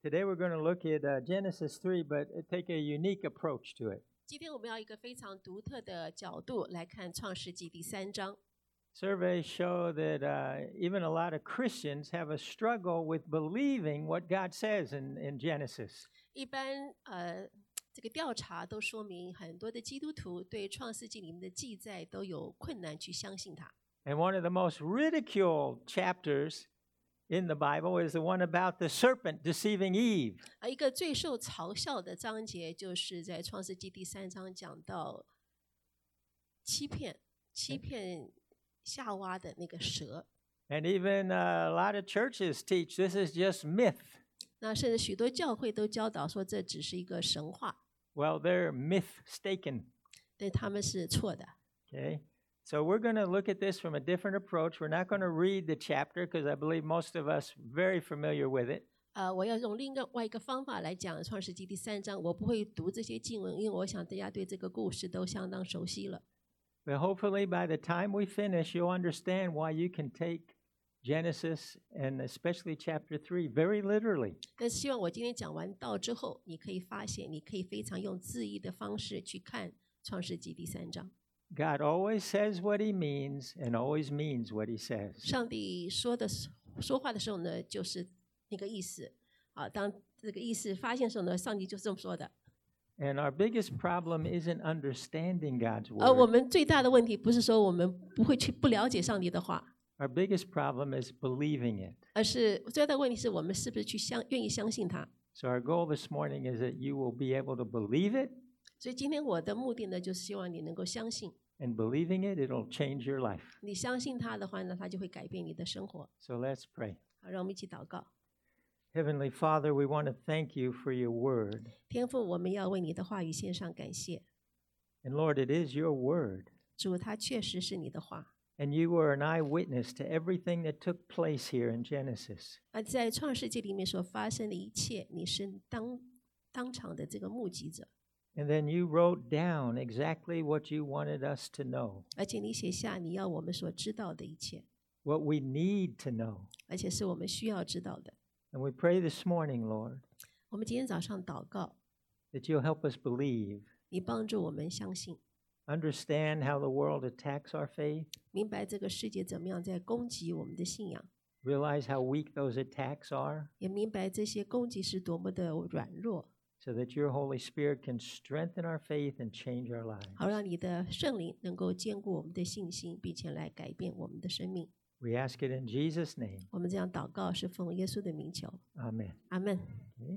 Today we're going to look at Genesis 3, but take a unique approach to it. 今天我们要一个非常独特的角度来看创世纪第3章。 Surveys show that even a lot of Christians have a struggle with believing what God says in Genesis. 一般这个调查都说明，很多的基督徒对创世纪里面的记载都有困难去相信它。 And one of the most ridiculed chapters in the Bible is the one about the serpent deceiving Eve. 一个最受嘲笑的章节，就是在创世纪第3章讲到欺骗夏娃的那个蛇。 And even a lot of churches teach this is just myth. 那甚至许多教会都教导说，这只是一个神话。 Well, they're myth-staken. 对，他们是错的。 Okay, so we're going to look at this from a different approach. We're not going to read the chapter because I believe most of us are very familiar with it. 我要用另外一个方法来讲创世纪第3章，我不会读这些经文，因为我想大家对这个故事都相当熟悉了。 But hopefully by the time we finish, you'll understand why you can take Genesis and especially chapter 3 very literally. 但是希望我今天讲完道之后，你可以发现，你可以非常用字义的方式去看创世纪第3章。 God always says what he means and always means what he says. 上帝说话的时候呢，就是那个意思。当这个意思发现的时候呢，上帝就是这么说的。 And our biggest problem isn't understanding God's 我 word. 们最大的问题不是说我们不了解上帝的话， Our biggest problem is believing it. 而是最大的问题是我们是不是愿意相信他。 So our goal this morning is that you will be able to believe it, 所以今天我的目的呢，就是希望你能够相信。 and believing it, it'll change your life. 你相信他的话呢，他就会改变你的生活。 So let's pray. 好，让我们一起祷告。 Heavenly Father, we want to thank you for your word. 天父，我们要为你的话语献上感谢。 And Lord, it is your word. 主，它确实是你的话。 And you were an eyewitness to everything that took place here in Genesis. 在创世纪里面所发生的一切，你是当场的这个目击者， And then you wrote down exactly what you wanted us to know, 而且你写下你要我们所知道的一切， what we need to know. 而且是我们需要知道的。 And we pray this morning, Lord, 我们今天早上祷告， that you'll help us believe, 你帮助我们相信， understand how the world attacks our faith, 明白这个世界怎么样在攻击我们的信仰， realize how weak those attacks are, 也明白这些攻击是多么的软弱， so that your Holy Spirit can strengthen our faith and change our lives. 好让你的圣灵能够坚固我们的信心，并且来改变我们的生命。 We ask it in Jesus' name. 我们这样祷告是奉耶稣的名求， Amen. 阿门。 Okay.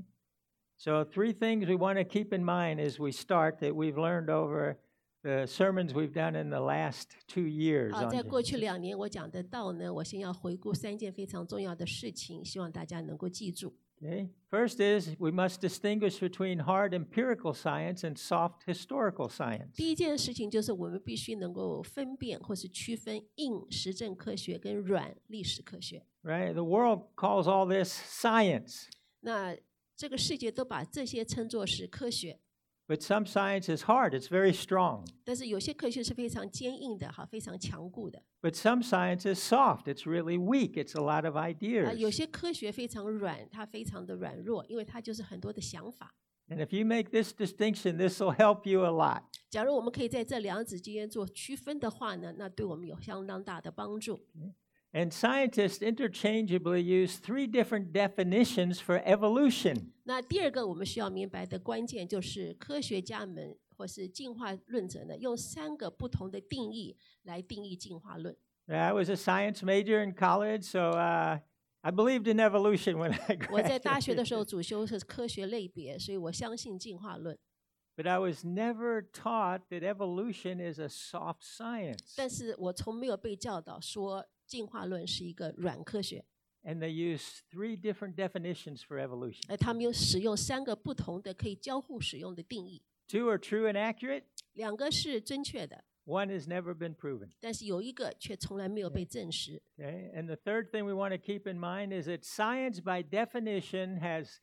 So 3 things we want to keep in mind as we start that we've learned over the sermons we've done in the last 2 years. 在 on 过去 Genesis. 2年我讲的道呢，我先要回顾3件非常重要的事情，希望大家能够记住。 Okay. First is we must distinguish between hard empirical science and soft historical science. 第一件事情就是我们必须能够分辨或是区分硬实证科学跟软历史科学。 Right? The world calls all this science, 那这个世界都把这些称作是科学， but some science is hard, it's very strong. 但是有些科学是非常坚硬的，非常强固的。 But some science is soft, it's really weak, it's a lot of 有 ideas. 些科学非常软，它非常的软弱，因为它就是很多的想法。 And if you make this distinction, this will help you a lot. 假如我们可以在这2者之间做区分的话呢，那对我们有相当大的帮助。 And scientists interchangeably use 3 different definitions for evolution. 那第二个我们需要明白的关键就是科学家们或是进化论者呢，用3个不同的定义来定义进化论。 I was a science major in college, so I believed in evolution when I 我在大学 graduated. 的时候主修是科学类别，所以我相信进化论。 But I was never taught that evolution is a soft science. 但是我从没有被教导说进化论是一个软科学。 And they use 3 different definitions for evolution. 他们使用3个不同的可以交互使用的定义， 2 are true and accurate, 2个是正确的， 1 has never been proven. 但是有一个却从来没有被证实。 Okay? And the third thing we want to keep in mind is that science, by definition, has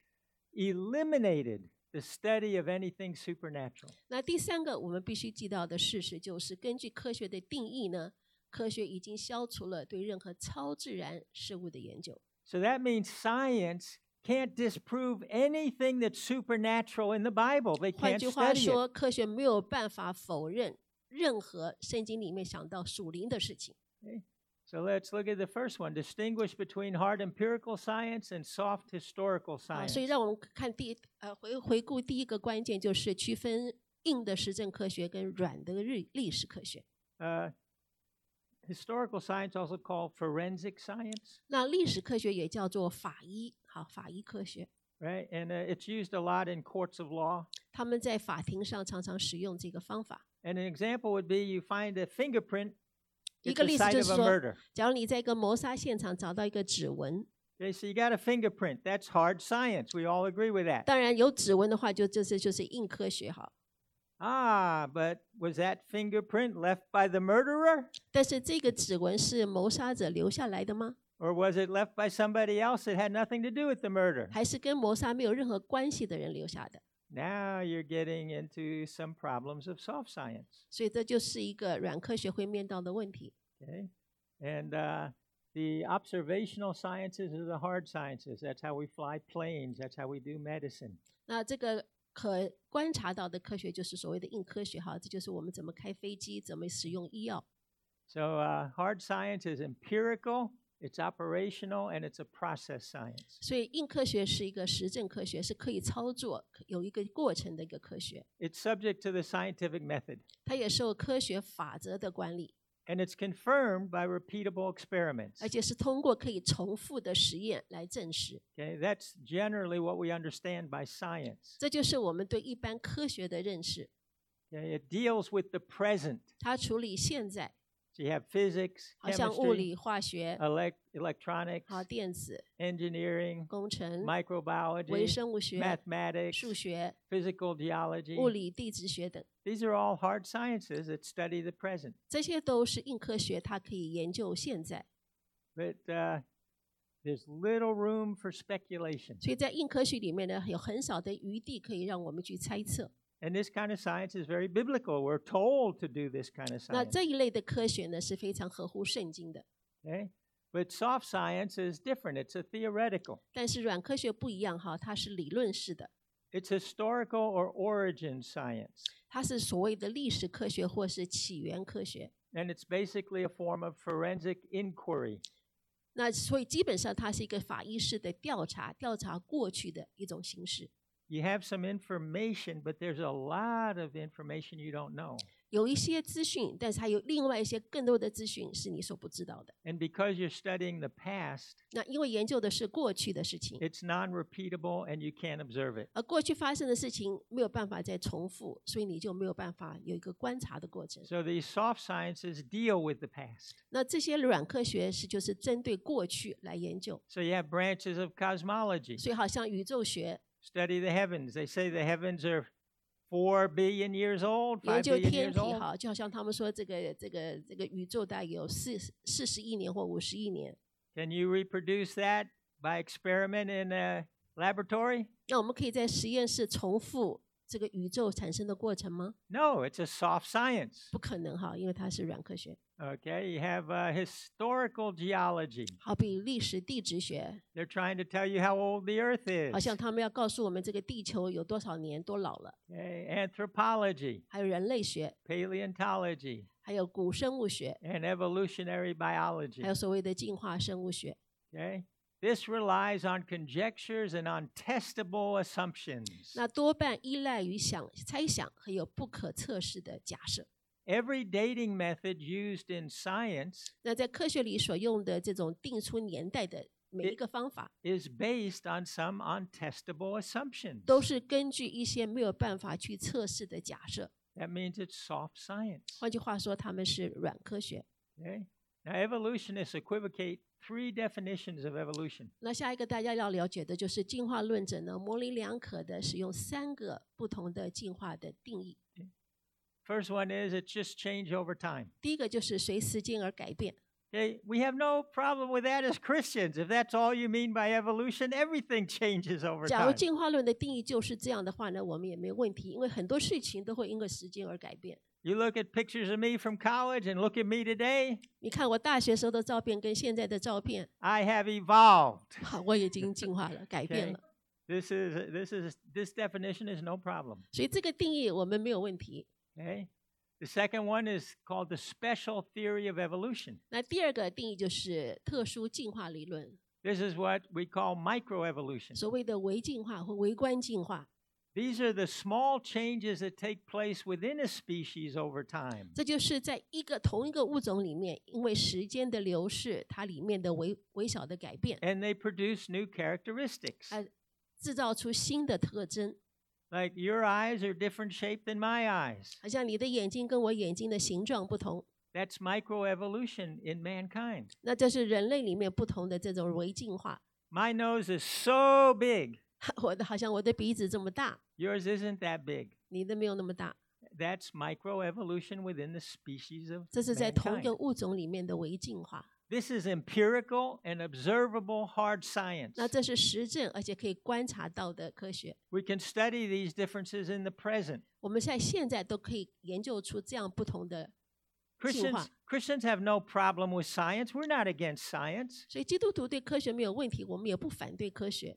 eliminated the study of anything supernatural. 那第3个我们必须记到的事实就是，根据科学的定义呢，科学已经消除了对任何超自然事物的研究。 So that means science can't disprove anything that's supernatural in the Bible. They 换 can't 句话 study it. 说，科学没有办法否认任何圣经里面想到属灵的事情。 Okay? So let's look at the first one. Distinguish between hard empirical science and soft historical 好， science. 所以让我们看回顾第一个关键就是区分硬的实证科学跟软的历史科学。 Historical science, also called forensic science, 那历史科学也叫做法医，好，法医科学， right? And it's used a lot in courts of law. 他们在法庭上常常使用这个方法。 And an example would be you find a fingerprint 一 at 个 the 例子 site 就 of 是 a 说， murder. 假如你在一个谋杀现场找到一个指纹， Okay, so you got a fingerprint. That's hard science. We all agree with that. 当然有指纹的话，就是硬科学哈。 But was that fingerprint left by the murderer? 但是这个指纹是谋杀者留下来的吗？ Or was it left by somebody else that had nothing to do with the murder? 还是跟谋杀没有任何关系的人留下的？ Now you're getting into some problems of soft science. 所以这就是一个软科学会面到的问题。 Okay? And the observational sciences are the hard sciences. That's how we fly planes. That's how we do medicine. 那这个可观察到的科学就是所谓的硬科学哈，这就是我们怎么开飞机，怎么使用医药。 So hard science is empirical, it's operational, and it's a process science. 所以硬科学是一个实证科学，是可以操作、有一个过程的一个科学， It's subject to the scientific method, 它也受科学法则的管理， and it's confirmed by repeatable experiments. 而且是通过可以重复的实验来证实。 Okay? That's generally what we understand by science. 这就是我们对一般科学的认识， Okay? It deals with the present. 它处理现在， So you have physics, 好像物 chemistry, 理、化学、 electronics, 好电子、 engineering, 工程、微 microbiology, 生物学、 mathematics, 数学、 physical geology. 物理、地质学等， These are all hard sciences that study the present. 这些都是硬科学，它可以研究现在。 But there's little room for speculation. 所以在硬科学里面呢，有很少的余地可以让我们去猜测。 And this kind of science is very biblical. We're told to do this kind of 那 science. 这一类的科学呢，是非常合乎圣经的。 Okay? But soft science is different. It's a theoretical. 但是软科学不一样哈，它是理论式的， It's historical or origin science. 它是所谓的历史科学或是起源科学。 And it's basically a form of forensic inquiry. 那所以基本上它是一个法医式的调查，调查过去的一种形式。 You have some information, but there's a lot of information you don't know. 有一些资讯，但是还有另外一些更多的资讯是你所不知道的。 And because you're studying the past, 那因为研究的是过去的事情， it's non-repeatable and you can't observe it. 而过去发生的事情没有办法再重复，所以你就没有办法有一个观察的过程。 So these soft sciences deal with the past. 那这些软科学就是针对过去来研究， So you have branches of cosmology. 所以好像宇宙学 Study the heavens. They say the heavens are 4 billion years old, 研 5 究 billion 天 years 体 old. 哈，就好像他们说这个宇宙大概有40亿年或50亿年。 Can you reproduce that by experiment in a laboratory? 那我们可以在实验室重复这个宇宙产生的过程吗？ No, it's a soft science. 不可能哈，因为它是软科学。 Okay, you have historical geology. 好比历史地质学， They're trying to tell you how old the earth 好 is. 像他们要告诉我们这个地球有多少年多老了。 Okay, anthropology, 还有人类学， paleontology, 还有古生物学， and evolutionary 还 biology. 有所谓的进化生物学。 Okay? This relies on conjectures and on testable assumptions. 那多半依赖于猜想和有不可测试的假设。 Every dating method used in science 那在科学里所用的这种定出年代的每一个方法， is based on some untestable assumptions. 都是根据一些没有办法去测试的假设。 That means it's soft science. 换句话说，他们是软科学。 Okay? Now, evolutionists equivocate 3 definitions of evolution. 那下一个大家要了解的就是进化论者呢，模棱两可的使用3个不同的进化的定义。 First one is it's just change over time. 第一个就是随时间而改变。 Okay? We have no problem with that as Christians. If that's all you mean by evolution, everything changes over 假如 time. 进化论的定义就是这样的话呢，我们也没有问题，因为很多事情都会因为时间而改变。 You look at pictures of me from college and look at me today, 你看我大学时候的照片跟现在的照片， I have evolved. 好，我已经进化了，改变 Okay? 了。 This definition is no problem. 所以这个定义我们没有问题。 Okay? The second one is called the special theory of evolution. 那第二个定义就是特殊进化理论， This is what we call microevolution. 所谓的微进化或微观进化。 These are the small changes that take place within a species over time. 这就是在同一个物种里面，因为时间的流逝，它里面的微小的改变， And they produce new characteristics. 制造出新的特征。 Like your eyes are different shape than my eyes. 好像你的眼睛跟我眼睛的形状不同， That's microevolution in mankind. 那这是人类里面不同的这种微进化。 My nose is so big. 好像我的鼻子这么大， Yours isn't that big. 你的没有那么大， That's microevolution within the species of 这是在同一个 mankind. 物种里面的微进化。 This is empirical and observable hard science. 那这是实证而且可以观察到的科学。 We can study these differences in the present. 我们现在都可以研究出这样不同的进化。 Christians have no problem with science. We're not against science. 所以基督徒对科学没有问题，我们也不反对科学。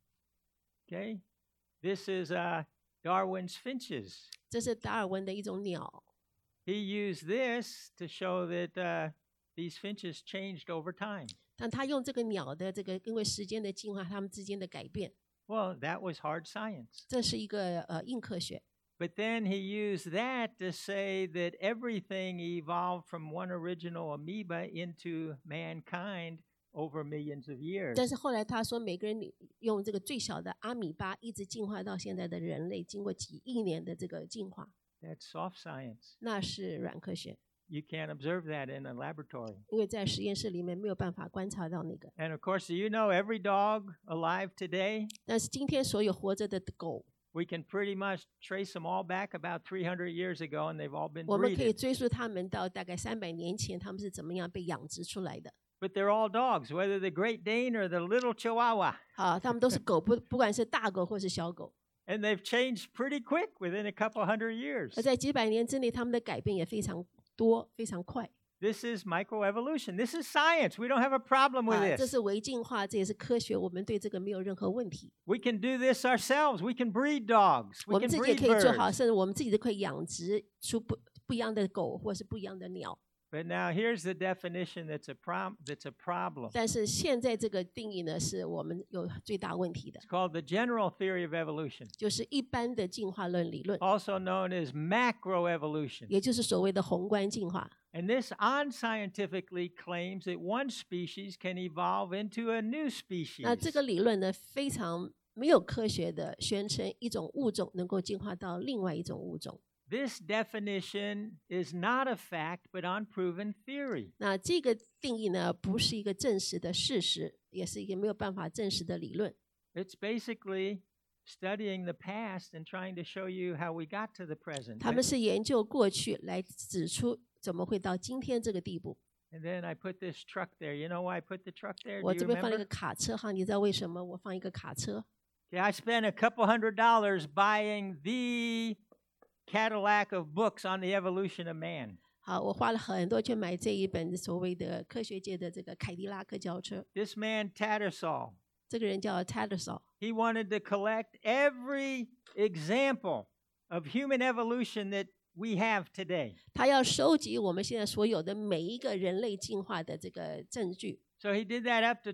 Okay? This is Darwin's finches. 这是达尔文的一种鸟， He used this to show that these finches changed over time. 但他用这个鸟的因为时间的进化，它们之间的改变， Well, that was hard science. 这是一个硬科学。 But then he used that to say that everything evolved from one original amoeba into mankind over millions of years. 但是后来他说，每个人用这个最小的阿米巴一直进化到现在的人类，经过几亿年的这个进化， That's soft science. 那是软科学， You can't observe that in a laboratory. 因为在实验室里面没有办法观察到那个。 And of course, do you know every dog alive today? 但是今天所有活着的狗， We can pretty much trace them all back about 300 years ago, and they've all been 我们可以 breeded. 追溯他们到大概300年前，他们是怎么样被养殖出来的。 But they're all dogs, whether the Great Dane or the little Chihuahua. 好，他们都是狗，不管是大狗或是小狗。 And they've changed pretty quick within a couple hundred years. 而在几百年之内，他们的改变也非常多，非常快。 This is microevolution. This is science. We don't have a problem with 这 this. 是微进化，这也是科学，我们对这个没有任何问题。 We can do this ourselves. We can breed dogs. 我 We 们 can 自己也 breed 可以做好， birds. 甚至我们自己都可以养殖出不一样的狗，或是不一样的鸟。 But now here's the definition that's a problem. 但是现在这个定义呢，是我们有最大问题的， It's called the general theory of evolution, 就是一般的进化论理论， also known as macroevolution. 也就是所谓的宏观进化。 And this unscientifically claims that one species can evolve into a new species. 那这个理论呢，非常没有科学的宣称一种物种能够进化到另外一种物种。 This definition is not a fact, but unproven theory. 那这个定义呢，不是一个证实的事实，也是一个没有办法证实的理论。 It's basically studying the past and trying to show you how we got to the present. 他们是研究过去来指出怎么会到今天这个地步。 And then I put this truck there. You know why I put the truck there? 我 Do 这 you 边放了一 remember? 个卡车哈，你知道为什么我放一个卡车？ Yeah, I spent a couple $100 buying the Cadillac of books on the evolution of man. 好，我花了很多去买这一本所谓的科学界的这个凯迪拉克轿车。 This man, Tattersall, 这个人叫 Tattersall， he wanted to collect every example of human evolution that we have today. 他要收集我们现在所有的每一个人类进化的这个证据， So he did that up to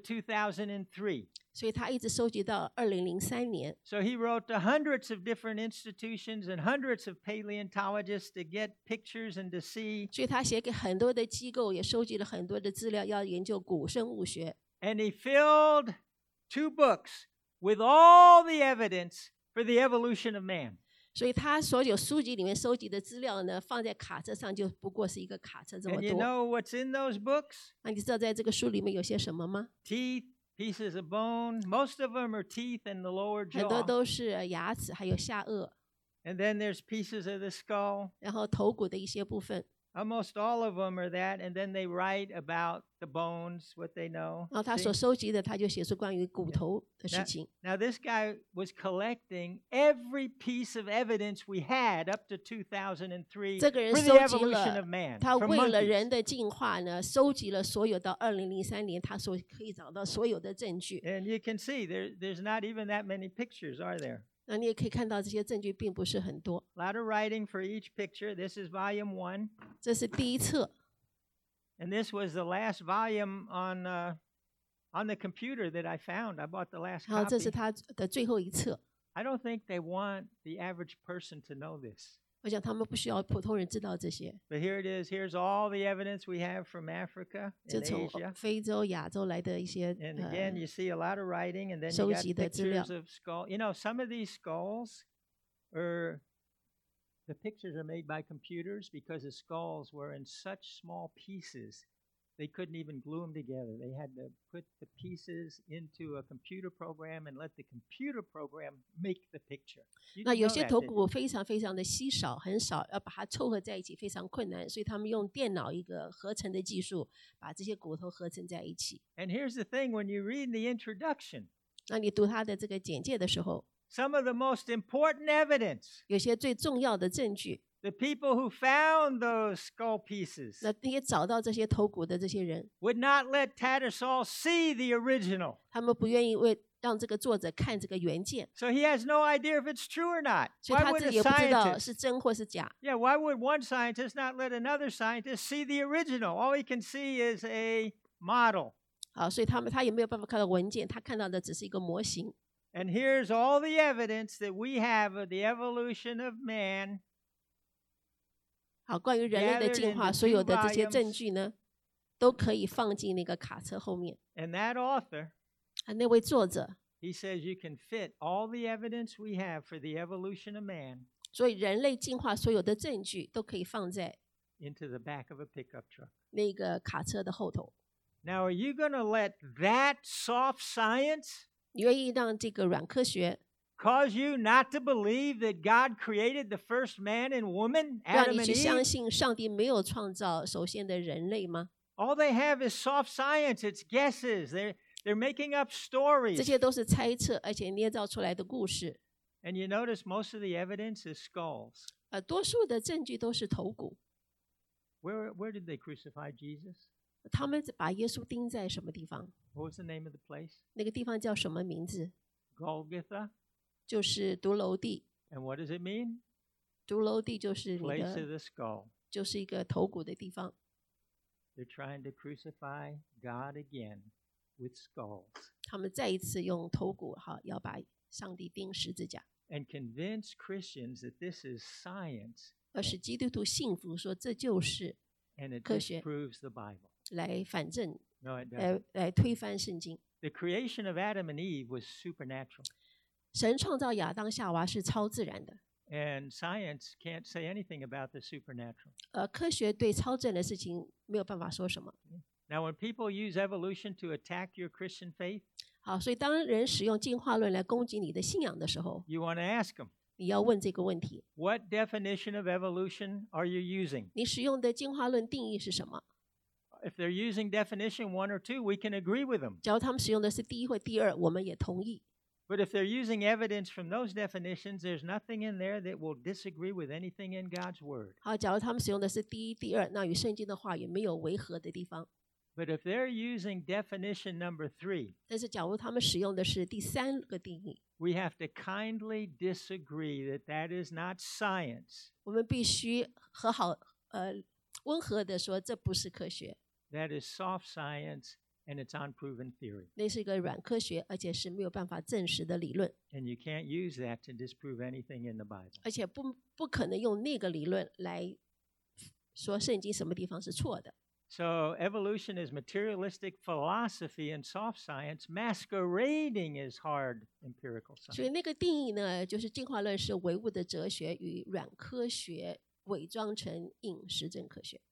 2003. 所以他一直收集到2003年。 So he wrote to hundreds of different institutions and hundreds of paleontologists to get pictures and to see. 所以他写给很多的机构，也收集了很多的资料，要研究古生物学。 And he filled 2 books with all the evidence for the evolution of man. 所以他所有书籍里面收集的资料呢，放在卡车上就不过是一个卡车这么 And you 多。 know what's in those books? 那你知道在这个书里面有些什么吗？ Teeth, pieces of bone. Most of them are teeth and the lower 很多 jaw. 都是牙齿，还有下颚， And then there's pieces of the skull. 然后头骨的一些部分。 Almost all of them are that, and then they write about the bones, what they know. 然后他 See? 所收集的，他就写出关于骨 Yeah. 头的事情。 Now, this guy was collecting every piece of evidence we had up to 2003 这个人 for the 收集 evolution 了 of man 他 from 为了 monkeys. 人的进化呢，收集了所有到2003年他所可以找到所有的证据。 And you can see there's not even that many pictures, are there? 那你也可以看到这些证据并不是很多。 A lot of writing for each picture. This is volume 1. 这是第一册， And this was the last volume on the computer that I found. I bought the last 然后这是 copy. 他的最后一册。 I don't think they want the average person to know this. 我想他们不需要普通人知道这些， But here it is. Here's all the evidence we have from Africa 就 and 从 Asia. 非洲、亚洲来的一些 And again, you see a lot of writing, and then you 收 got 集的资料。 pictures of skull. You know, some of these skulls the pictures are made by computers because the skulls were in such small pieces, they couldn't even glue them together. They had to put the pieces into a computer program and let the computer program make the picture. You 那 didn't 有 know 些 that, 头 did you? 骨非常非常的稀少，很少，要把它凑合在一起非常困难，所以他们用电脑一个合成的技术，把这些骨头合成在一起。 And here's the thing, when you read the introduction, 那你读他的这个简介的时候， some of the most important evidence, 有些最重要的证据， the people who found those skull pieces 那些找到这些头骨的这些人， would not let Tattersall see the original. 他们不愿意让这个作者看这个原件， So he has no idea if it's true or not. 所以 Why 他 would 自 a 己也不知道 scientist? 是真或是假。 Yeah, why would one scientist not let another scientist see the original? All he can see is a model. 好，所以他也没有办法看到文件，他看到的只是一个模型。 And here's all the evidence that we have of the evolution of man. 好，关于人类的 Gathered 进化， into 所有的这 two 些 volumes 证据呢，都可以放进那个卡车后面。 And that author, 那位作者， he says you can fit all the evidence we have for the evolution of man 所以人类进化所有的证据都可以放在 into the back of a pickup truck. 那个卡车的后头。 Now, are you going to let that soft science 你愿意让这个软科学 cause you not to believe that God created the first man and woman, 让 Adam 你 and 去相 Eve? 信上帝没有创造首先的人类吗？ All they have is soft science. It's guesses. They're making up 这 stories. 些都是猜测，而且捏造出来的故事。 And you notice most of the evidence is skulls. 多数的证据都是头骨。 Where did they crucify Jesus? 他们把耶稣钉在什么地方？ What was the name of the place? 那个地方叫什么名字？ Golgotha. 就是独楼地。 And what does it mean? 独楼地就是你 Place of 的， the skull. 就是一个头骨的地方。 They're trying to crucify God again with skulls 他们再一次用头骨，要把上帝钉十字架， and convince Christians that this is science 而使基督徒信服说这就是 and it 科学。 disproves the Bible. 来反证， No, it doesn't. 来推翻圣经。 The creation of Adam and Eve was supernatural. 神创造亚当夏娃是超自然的， And science can't say anything about the supernatural. 科学对超自然的事情没有办法说什么。 Now, when people use evolution to attack your Christian faith, 好，所以当人使用进化论来攻击你的信仰的时候， you want to ask them, 你要问这个问题： what definition of evolution are you using? 你使用的进化论定义是什么？ If they're using definition 1 or 2, we can agree with them. 假如他们使用的是第一或第二，我们也同意。 But if they're using evidence from those definitions, there's nothing in there that will disagree with anything in God's Word. 好，假如他们使用的是第一、第二，那与圣经的话语没有违和的地方。 But if they're using definition number 3, 但是，假如他们使用的是第三个定义， we have to kindly disagree that that is not science. 我们必须温和的说，这不是科学， That is soft science and it's unproven theory. 那是一个软科学，而且是没有办法证实的理论， And you can't use that to disprove anything in the Bible. 而且不可能用那个理论来说圣经什么地方是错的。 So evolution is materialistic philosophy and soft science masquerading as hard empirical 所 science. 以那个定义呢，就是进化论是唯物的哲学与软科学伪装成硬实证科学。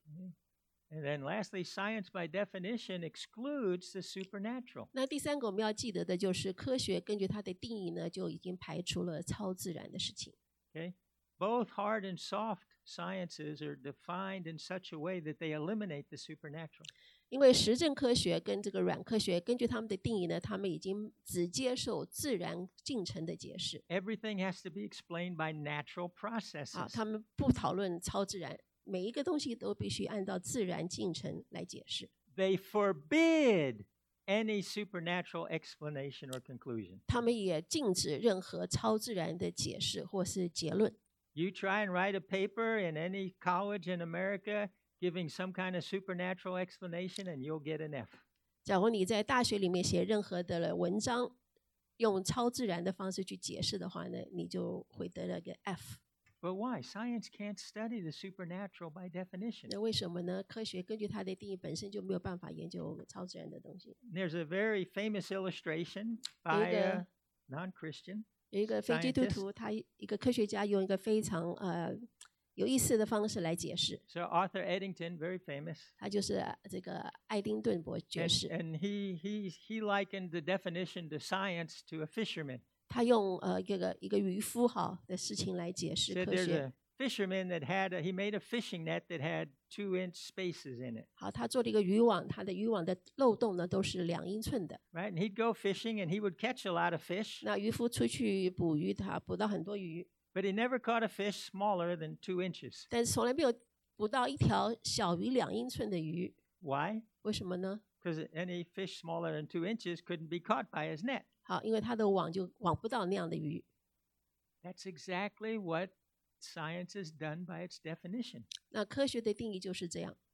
And then lastly, science by definition excludes the supernatural. 那第三个我们要记得的就是科学根据它的定义呢，就已经排除了超自然的事情。 Okay? Both hard and soft sciences are defined in such a way that they eliminate the supernatural. 因为实证科学跟这个软科学，根据他们的定义呢，他们已经只接受自然进程的解释。 Everything has to be explained by natural 好， processes. 他们不讨论超自然，每一个东西都必须按照自然进程来解释。 They forbid any supernatural explanation or conclusion. 他们也禁止任何超自然的解释或是结论。 You try and write a paper in any college in America giving some kind of supernatural explanation and you'll get an F. 假如你在大学里面写任何的文章，用超自然的方式去解释的话呢，你就会得了个 F。 But why? Science can't study the supernatural by definition. 那为什么呢？科学根据它的定义本身就没有办法研究超自然的东西。 There's a very famous illustration by a non-Christian. 有一个非基督徒，他一个科学家用一个非常有意思的方式来解释。 So Arthur Eddington, very famous. 他就是这个爱丁顿博爵士。 And he likened the definition to science to a fisherman. 他用一个渔夫的事情来解释 Said 科 there's 学。 a fisherman that he made a fishing net that had 2-inch spaces in it. 好，他做了一个渔网，他的渔网的漏洞呢都是2英寸的。 Right? And he'd go fishing and he would catch a lot of fish, 那渔夫出去捕鱼，他捕到很多鱼， but he never caught a fish smaller than 2 inches. 但是从来没有捕到一条小于2英寸的鱼。 Why? 为什么呢？ Because any fish smaller than 2 inches couldn't be caught by his net. 好，因为他的网就网不到那样的鱼。 That's exactly what science has done by its definition. 那科学的定义就是这样。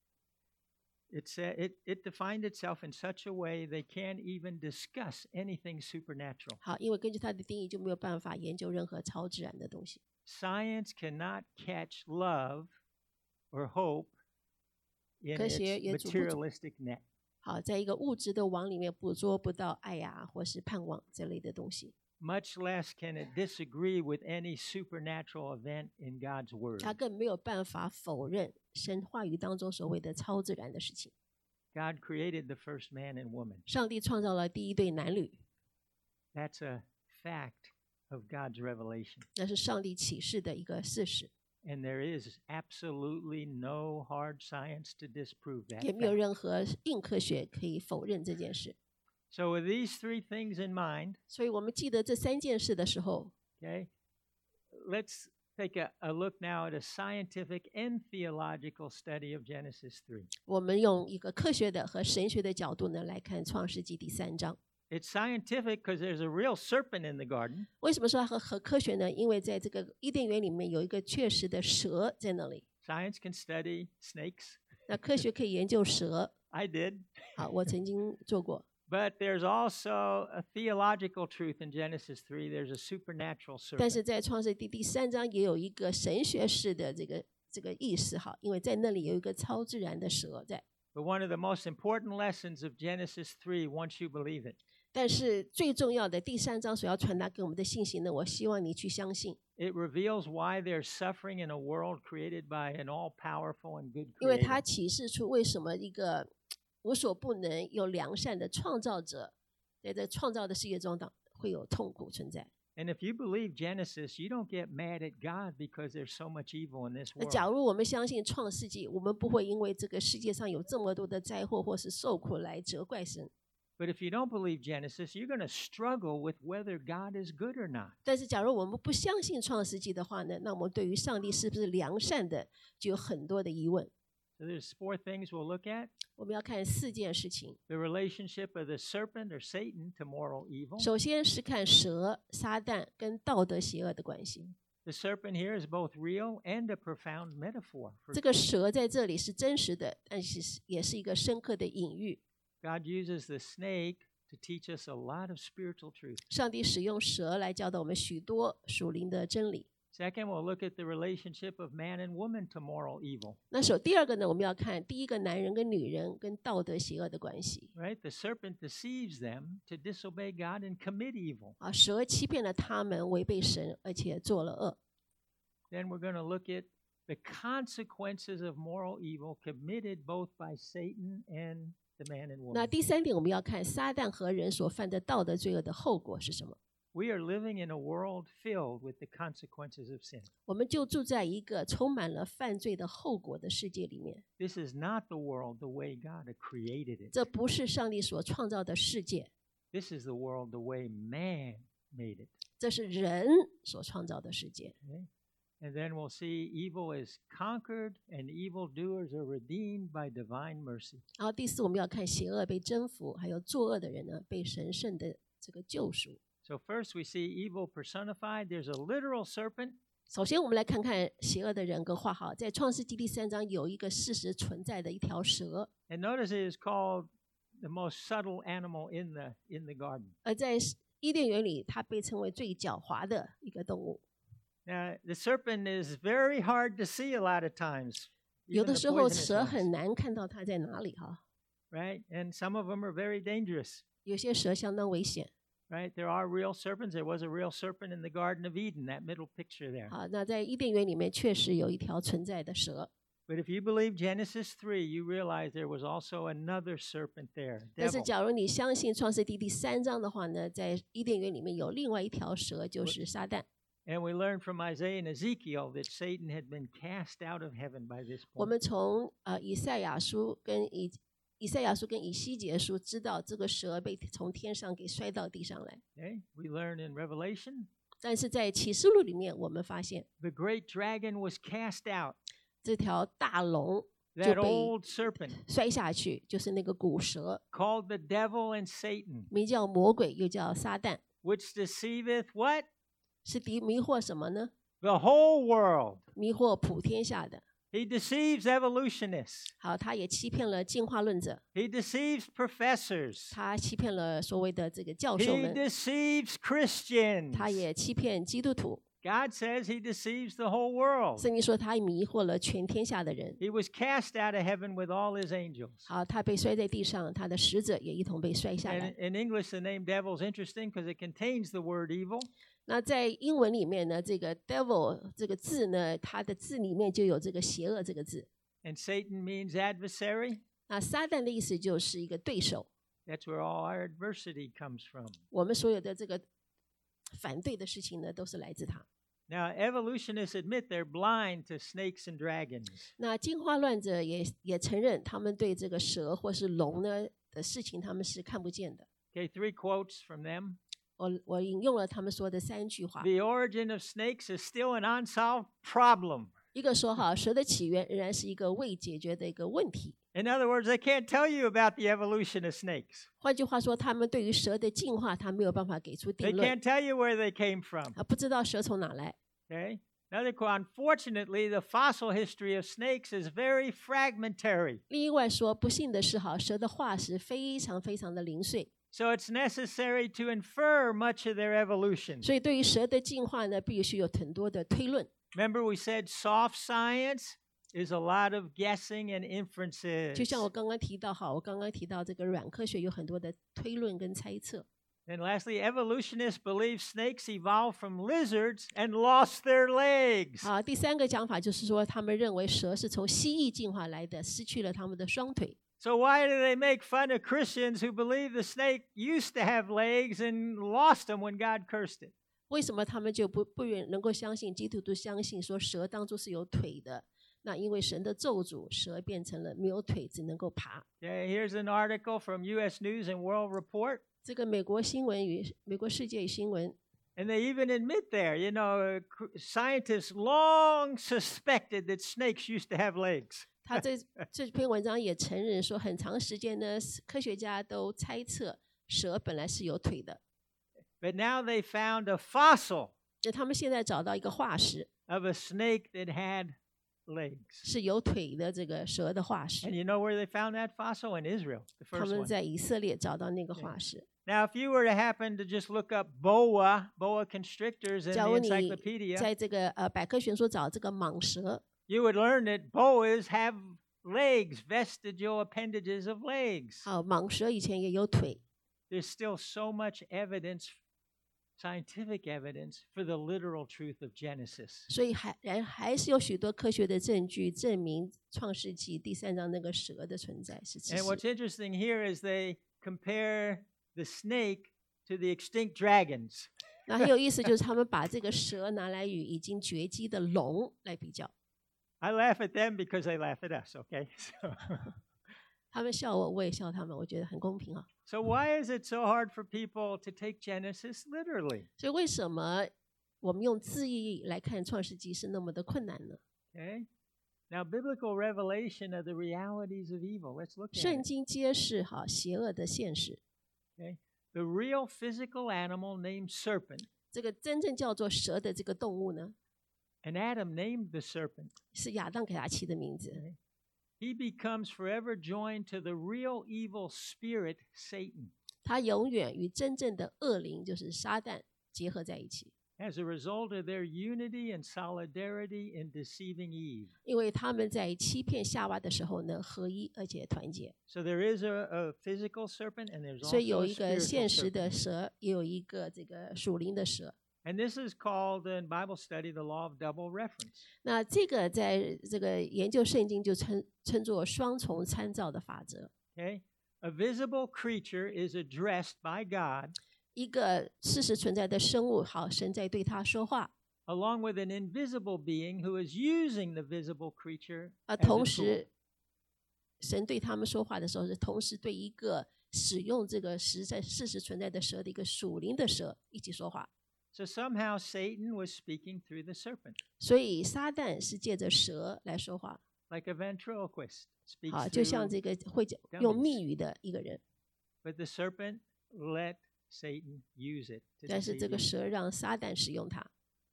It defined itself in such a way they can't even discuss anything supernatural. 好，因为根据它的定义就没有办法研究任何超自然的东西。 Science cannot catch love or hope in 科 its 学也捕捉 materialistic net. 好，在一个物质的网里面捕捉不到爱呀，或是盼望这类的东西。 Much less can it disagree with any supernatural event in God's Word. 它更没有办法否认神话语当中所谓的超自然的事情。 God created the first man and woman. 上帝创造了第一对男女， That's a fact of God's revelation. 那是上帝启示的一个事实， And there is absolutely no hard science to disprove that 也没有 fact. 任何硬科学可以否认这件事。 So with these 3 things in mind, 所以我们记得这3件事的时候， okay, let's take a look now at a scientific and theological study of Genesis 3. 我们用一个科学的和神学的角度呢来看创世纪第3章。 It's scientific because there's a real serpent in the garden. 为什么说和科学呢？因为在这个伊甸园里面有一个确实的蛇在那里。 Science can study snakes. 那科学可以研究蛇， I did. 好，我曾经做过。 But there's also a theological truth in Genesis 3. There's a supernatural 但是 serpent. 在创世纪第3章也有一个神学式的这个意思哈，因为在那里有一个超自然的蛇在。 But one of the most important lessons of Genesis 3, once you believe it, 但是最重要的第3章所要传达给我们的信息呢，我希望你去相信， it reveals why there's suffering in a world created by an all-powerful and good 因为它 creator. 启示出为什么一个无所不能又良善的创造者，在这创造的世界中会有痛苦存在。 And if you believe Genesis, you don't get mad at God because there's so much evil in this 那 world. 假如我们相信创世纪，我们不会因为这个世界上有这么多的灾祸或是受苦来责怪神。 But if you don't believe Genesis, you're going to struggle with whether God is good or not. 但是假如我们不相信创世纪的话呢，那我们对于上帝是不是良善的，就有很多的疑问。 So there's 4 things we'll look at. 我们要看4件事情。 The relationship of the serpent or Satan to moral evil. 首先是看蛇、撒旦跟道德邪恶的关系。 The serpent here is both real and a profound metaphor. 这个蛇在这里是真实的，但是也是一个深刻的隐喻。 God uses the snake to teach us a lot of spiritual truth. 上帝使用蛇来教导我们许多属灵的真理。 Second, we'll look at the relationship of man and woman to moral evil. 那第二个呢，我们要看第一个男人跟女人跟道德邪恶的关系。 Right? The serpent deceives them to disobey God and commit evil. 蛇欺骗了他们，违背神，而且做了恶。 Then we're going to look at the consequences of moral evil committed both by Satan and the man and 那 woman. 第3点，我们要看撒旦和人所犯的道德罪恶的后果是什么。 We are living in a world filled with the consequences of sin. 我们就住在一个充满了犯罪的后果的世界里面。 This is not the world the way God had created it. 这不是上帝所创造的世界， This is the world the way man made it. 这是人所创造的世界。 Okay? And then we'll see evil is conquered and evildoers are redeemed by divine mercy. 然后第四，我们要看邪恶被征服，还有作恶的人呢被神圣的这个救赎。 So first we see evil personified. There's a literal serpent. 首先，我们来看看邪恶的人格画号。在创世纪第3章有一个事实存在的一条蛇， And notice it is called the most subtle animal in the garden. 而在伊甸园里，它被称为最狡猾的一个动物。 Now, the serpent is very hard to see a lot of times. 有 even 的 the 时候 poisonous 蛇 ones, 很难看到它在哪里哈， right? And some of them are very dangerous, 有些蛇相当危险。 right? There are real serpents. There was a real serpent in the Garden of Eden, that middle picture there. 好，那在伊甸园里面确实有一条存在的蛇， But if you believe Genesis 3, you realize there was also another serpent there, 但是 devil. 假如你相信创世纪第3章的话呢，在伊甸园里面有另外一条蛇，就是撒旦。 And we learned from Isaiah and Ezekiel that Satan had been cast out of heaven by this 我 point. 们从以赛亚书跟以西结书知道，这个蛇被从天上给摔到地上来。 Okay? We learn in Revelation, 但是在启示录里面，我们发现 the great dragon was cast out, 这条大龙 that 就被 old serpent 摔下去，就是那个古蛇， called the devil and Satan, 名叫魔鬼，又叫撒旦， which deceiveth what? 是迷惑什么呢？ The whole world. 迷惑普天下的。 He deceives evolutionists. 好，他也欺骗了进化论者， He deceives professors. 他欺骗了所谓的这个教授 He 们， deceives Christians. 他也欺骗基督徒。 God says he deceives the whole world. 圣经说他迷惑了全天下的人。 He was cast out of heaven with all his angels. 好，他被摔在地上，他的使者也一同被摔下 And 来。 in English, the name devil is interesting because it contains the word evil. 那在英文里面呢，这个 devil 这个字呢，它的字里面就有这个邪恶这个字。 And Satan means adversary. 那撒旦的意思就是一个对手。 That's where all our adversity comes from. 我们所有的这个反对的事情呢，都是来自他。 Now, evolutionists admit they're blind to snakes and dragons. 那进化论者也承认，他们对这个蛇或是龙呢的事情，他们是看不见的。 Okay, 3 quotes from them. 我引用了他们说的3句话。 The origin of snakes is still an unsolved problem. 一个说哈，蛇的起源仍然是一个未解决的一个问题。 In other words, they can't tell you about the evolution of snakes. 换句话说，他们对于蛇的进化，他没有办法给出 They 定论 can't tell you where they came from. 不知道蛇从哪来。 Okay? Another quote, unfortunately, the fossil history of snakes is very fragmentary. 另外说，不幸的是哈，蛇的化石非常非常的零碎， So it's necessary to infer much of their evolution. 所以对于蛇的进化呢，必须有很多的推论。 Remember, we said soft science is a lot of guessing and 就像 inferences. 我刚刚提到哈，我刚刚提到这个软科学有很多的推论跟猜测。 And lastly, evolutionists believe snakes evolved from lizards and lost their legs. 好，第3个讲法就是说，他们认为蛇是从蜥蜴进化来的，失去了他们的双腿。 So why do they make fun of Christians who believe the snake used to have legs and lost them when God cursed it? 为什么他们就不愿能够相信基督徒相信说蛇当初是有腿的？那因为神的咒诅，蛇变成了没有腿，只能够爬。 Okay, here's an article from U.S. News and World Report. 这个美国新闻与美国世界与新闻， And they even admit there, scientists long suspected that snakes used to have legs. 他这篇文章也承认说，很长时间呢，科学家都猜测蛇本来是有腿的。 But now they found a fossil 那他们现在找到一个化石， of a snake that had legs. 是有腿的这个蛇的化石 And。you know where they found that fossil? In Israel, the 他 first 们 one. 在以色列找到那个化石。 Now, if you were to happen to just look up boa constrictors in 假 the 如你 encyclopedia, 在这个百科全书找这个蟒蛇， you would learn that boas have legs, vestigial appendages of legs. 好，蟒蛇以前也有腿。 There's still so much evidence, scientific evidence, for the literal truth of Genesis. 所以还是有许多科学的证据证明创世纪第3章那个蛇的存在是事 And what's 实。 interesting here is they compare the snake to the extinct dragons. 那很有意思，就是他们把这个蛇拿来与已经绝迹的龙来比较。 I laugh at them because they laugh at us, okay? 他们笑我，我也笑他们，我觉得很公平啊。 So why is it so hard for people to take Genesis literally? 所以为什么我们用字义来看创世纪是那么的困难呢？ Okay? Now, biblical revelation of the realities of evil. Let's look at 圣 it. 经揭示邪恶的现实。 Okay? The real physical animal named serpent, 这个真正叫做蛇的这个动物呢， and Adam named the serpent. 是亚当给他起的名字。 Okay? He becomes forever joined to the real evil spirit, Satan. 他永远与真正的恶灵，就是撒旦结合在一起， As a result of their unity and solidarity in deceiving Eve. 因为他们在欺骗夏娃的时候呢，合一而且团结。 So there is a physical serpent and there's 所以 also 有 a 一个 spiritual 现实的 serpent. 蛇，也有一个这个属灵的蛇。 And this is called in Bible study the law of double reference. 那这个在这个研究圣经就称作双重参照的法则。 Okay? A visible creature is addressed by God 一个事实存在的生物，好，神在对他说话， along with an invisible being who is using the visible creature 而 as a 同 tool. 时，神对他们说话的时候，是同时对一个使用这个事实存在的蛇的一个属灵的蛇一起说话。 So somehow Satan was speaking through the serpent, 所以撒旦是借着蛇来说话， like a ventriloquist speaks 好，就像 through. 这个会讲用密语的一个人， But the serpent let Satan use it to 但是 deceive 这个 Eve. 蛇让撒旦使用它。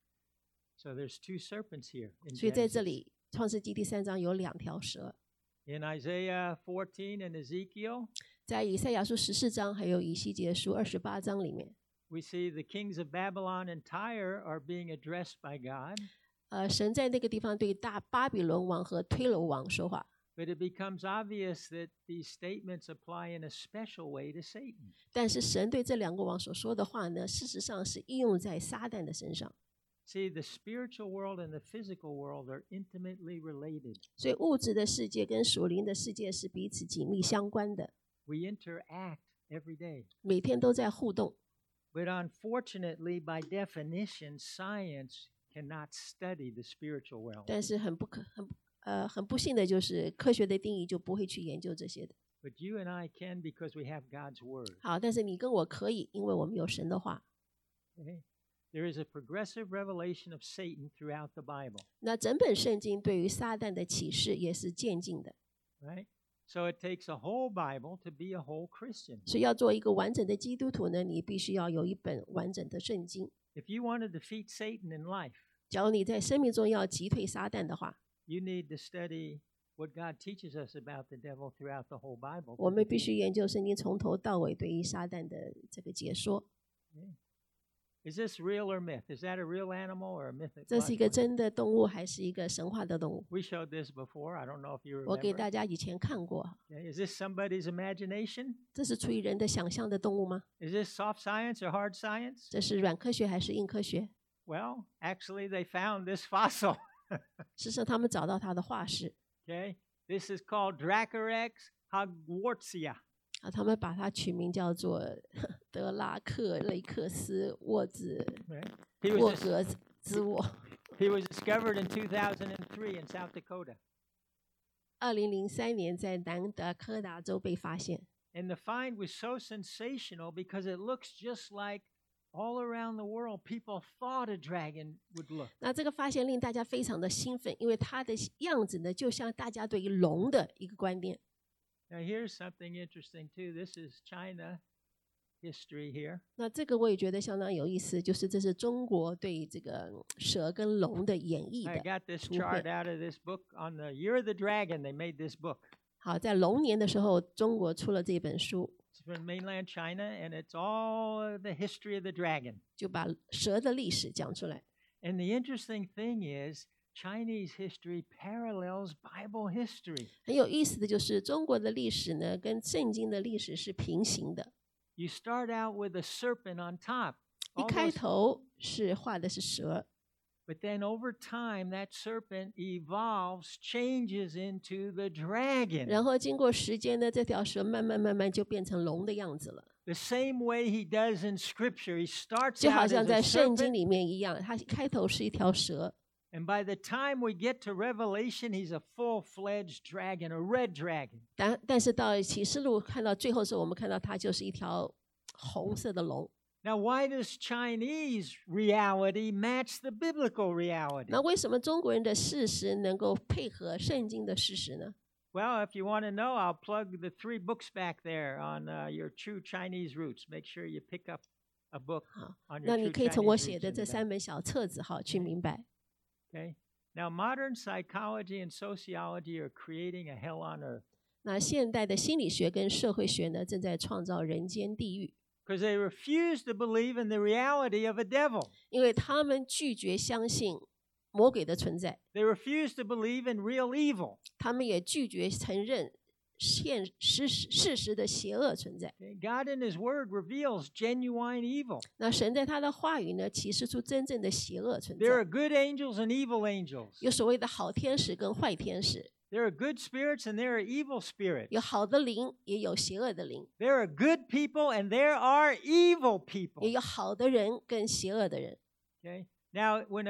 So there's two serpents here in 所以在这 Genesis. 里，创世纪第3章有2条蛇， In Isaiah 14 and Ezekiel, 在以赛亚书14章还有以西结书28章里面， we see the kings of Babylon and Tyre are being addressed by God, 神在那个地方对大巴比伦王和推罗王说话， but it becomes obvious that these statements apply in a special way to Satan. 但是神对这2个王所说的话呢，事实上是应用在撒旦的身上。 See, the spiritual world and the physical world are intimately related. 所以物质的世界跟属灵的世界是彼此紧密相关的， We interact every day. 每天都在互动。 But unfortunately, by definition, science cannot study the spiritual world. 但是很不幸的就是科学的定义就不会去研究这些的。 But you and I can because we have God's word. 好，但是你跟我可以，因为我们有神的话。 Okay? There is a progressive revelation of Satan throughout the Bible, 那整本圣经对于撒旦的启示也是渐进的， right? So it takes a whole Bible to be a whole Christian. 所以要做一个完整的基督徒呢，你必须要有一本完整的圣经。 If you want to defeat Satan in life, 假如你在生命中要击退撒旦的话， you need to study what God teaches us about the devil throughout the whole Bible. 我们必须研究圣经从头到尾对于撒旦的这个解说。 Is this real or myth? Is that a real animal or a myth? 这是一个真的动物还是一个神话的动物？ We showed this before. I don't know if you 我给 remember. 大家以前看过， Okay, is this somebody's imagination? 这是出于人的想象的动物吗？ Is this soft science or hard science? 这是软科学还是硬科学？ Well, actually, they found this fossil. 事实上，他们找到它的化石， Okay, this is called Dracorex hogwartsia. 他们把它取名叫做德拉克雷克斯沃兹 Right? He 沃 was 格兹沃。 he was discovered in 2003 in South Dakota. 2003年在南达科达州被发现， And the find was so sensational because it looks just like all around the world people thought a dragon would look. 那这个发现令大家非常的兴奋，因为它的样子呢，就像大家对于龙的一个观念。 Now here's something interesting too. This is China history here. 那这个我也觉得相当有意思，就是这是中国对这个蛇跟龙的演绎 I 的。 got this 图绘。 chart out of this book on the year of the dragon. They made this book. 好，在龙年的时候，中国出了这本书， It's from mainland China, and it's all the history of the dragon. 就把蛇的历史讲出来。 And the interesting thing is, Chinese history parallels Bible history. 很有意思的就是中国的历史呢，跟圣经的历史是平行的。 You start out with a serpent on top, 一开 almost, 头是画的是蛇， but then over time, that serpent evolves, changes into the dragon. 然后经过时间呢，这条蛇慢慢就变成龙的样子了。 the same way he does in Scripture. He starts 就好 out 像 as 在 a 圣经 serpent, 里面一样，它开头是一条蛇， and by the time we get to Revelation, he's a full-fledged dragon, a red dragon. 但是到启示录看到最后的时候，我们看到它就是一条红色的龙。 Now, why does Chinese reality match the biblical reality? 那为什么中国人的事实能够配合圣经的事实呢？ Well, if you want to know, I'll plug the 3 books back there on your true Chinese roots. Make sure you pick up a book 好， on 那 your 你 true 可以从我 Chinese 写 roots 的 in 这 the 3 back. 本小册子去明白。 Okay. Now, modern psychology and sociology are creating a hell on earth 那现代的心理学跟社会学呢，正在创造人间地狱， because they refuse to believe in the reality of a devil. 因为他们拒绝相信魔鬼的存在， They refuse to believe in real evil. 他们也拒绝承认事实的邪恶存在。 Okay? God in His Word reveals genuine evil. 那神在他的话语呢，启示出真正的邪恶存 There are 在， good angels and evil angels. 有所谓的好天使跟坏天使， There are good spirits and there are evil spirits. 有好的灵，也有邪恶的灵， There are good people and there are evil 也 people. 有好的人跟邪恶的人。 Okay? Now, when a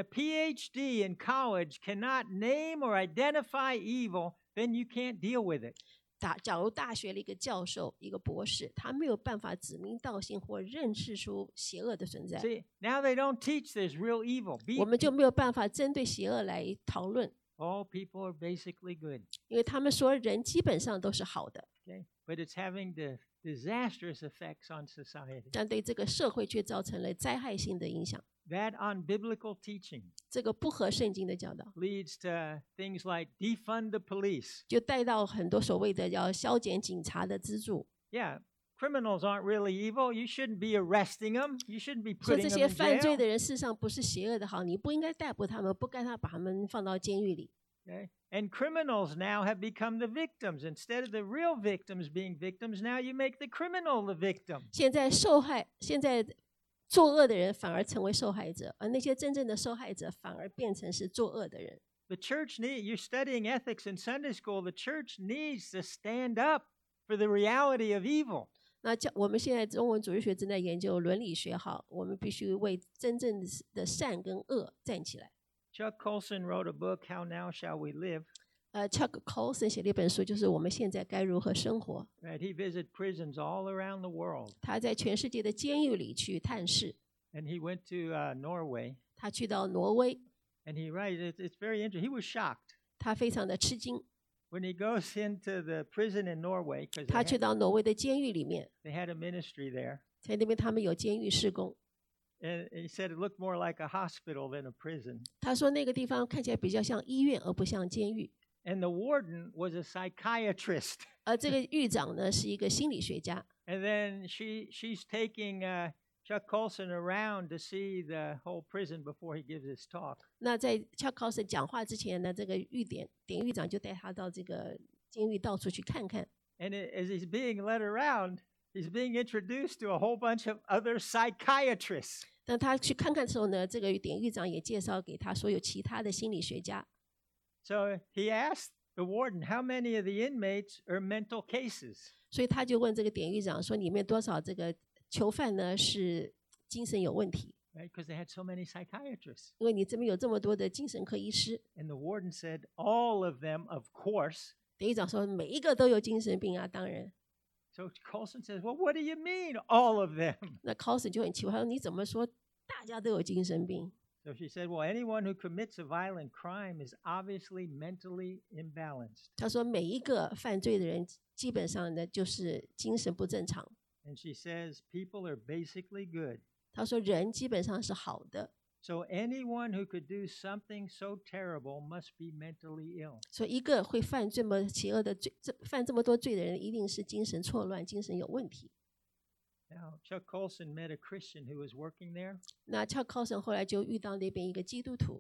PhD in college cannot name or identify evil, then you can't deal with it. 假如大学的一个教授、一个博士，他没有办法指名道姓或认识出邪恶的存在， See, now they don't teach there's real evil. 我们就没有办法针对邪恶来讨论， All people are basically good. 因为他们说人基本上都是好的， Okay? But it's having the disastrous effects on society. 但对这个社会却造成了灾害性的影响。 That unbiblical teaching 这个不合圣经的教导， leads to things like defund the police. 就带到很多所谓的要削减警察的资助， Yeah, criminals aren't really evil. You shouldn't be arresting them. You shouldn't be 说 putting 这 them 些 in 犯罪 jail. 的人事实上不是邪恶的，好，你不应该逮捕他们，不该把他们放到监狱里。 Okay? And criminals now have become the victims. Instead of the real victims being victims, now you make the criminal the victim. 现在作恶的人反而成为受害者，而那些真正的受害者反而变成是作恶的人。 The church you're studying ethics in Sunday school. The church needs to stand up for the reality of evil. 那我们现在中文主日学正在研究伦理学，好，我们必须为真正的善跟恶站起来。 Chuck Colson wrote a book, How Now Shall We Live? Chuck Colson 写了一本书，就是我们现在该如何生活。 Right? He visited prisons all around the world. 他在全世界的监狱里去探视， And he went to Norway. 他去到挪威， And he writes, it's very interesting. He was shocked 他非常的吃惊。 when he goes into the prison in Norway, because 他去到挪威的监狱里面， they had a ministry there. 在那边他们有监狱事工。 And he said it looked more like a hospital than a prison. 他说那个地方看起来比较像医院，而不像监狱。 And the warden was a psychiatrist. 而这个狱长呢是一个心理学家， And then she's taking Chuck Colson around to see the whole prison before he gives his talk. 那在 Chuck Colson 讲话之前呢，这个典狱长就带他到这个监狱到处去看看。 And as he's being led around, he's being introduced to a whole bunch of other psychiatrists. 当他去看看的时候呢，这个典狱长也介绍给他所有其他的心理学家。 So he asked the warden, how many of the inmates are mental cases? 所以他就问这个典狱长说：“里面多少这个囚犯呢是精神有问题？ Right? Because they had so many psychiatrists. 因为你这边有这么多的精神科医师。 And the warden said, all of them, of course. ” 典狱长说：“每一个都有精神病啊，当然。 So Colson says, well, what do you mean, all of them? ” 那 Colson 就很奇怪，他说：“你怎么说大家都有精神病？” So she said, well, anyone who commits a violent crime is obviously mentally imbalanced. 他说：“每一个犯罪的人基本上呢就是精神不正常。 And she says, people are basically good. ” 他说：“人基本上是好的， So anyone who could do something so terrible must be mentally ill. 所以一个会犯这么邪恶的罪、犯这么多罪的人，一定是精神错乱、精神有问题。” Now, Chuck Colson met a Christian who was working there. 那 Chuck Colson 后来就遇到那边一个基督徒，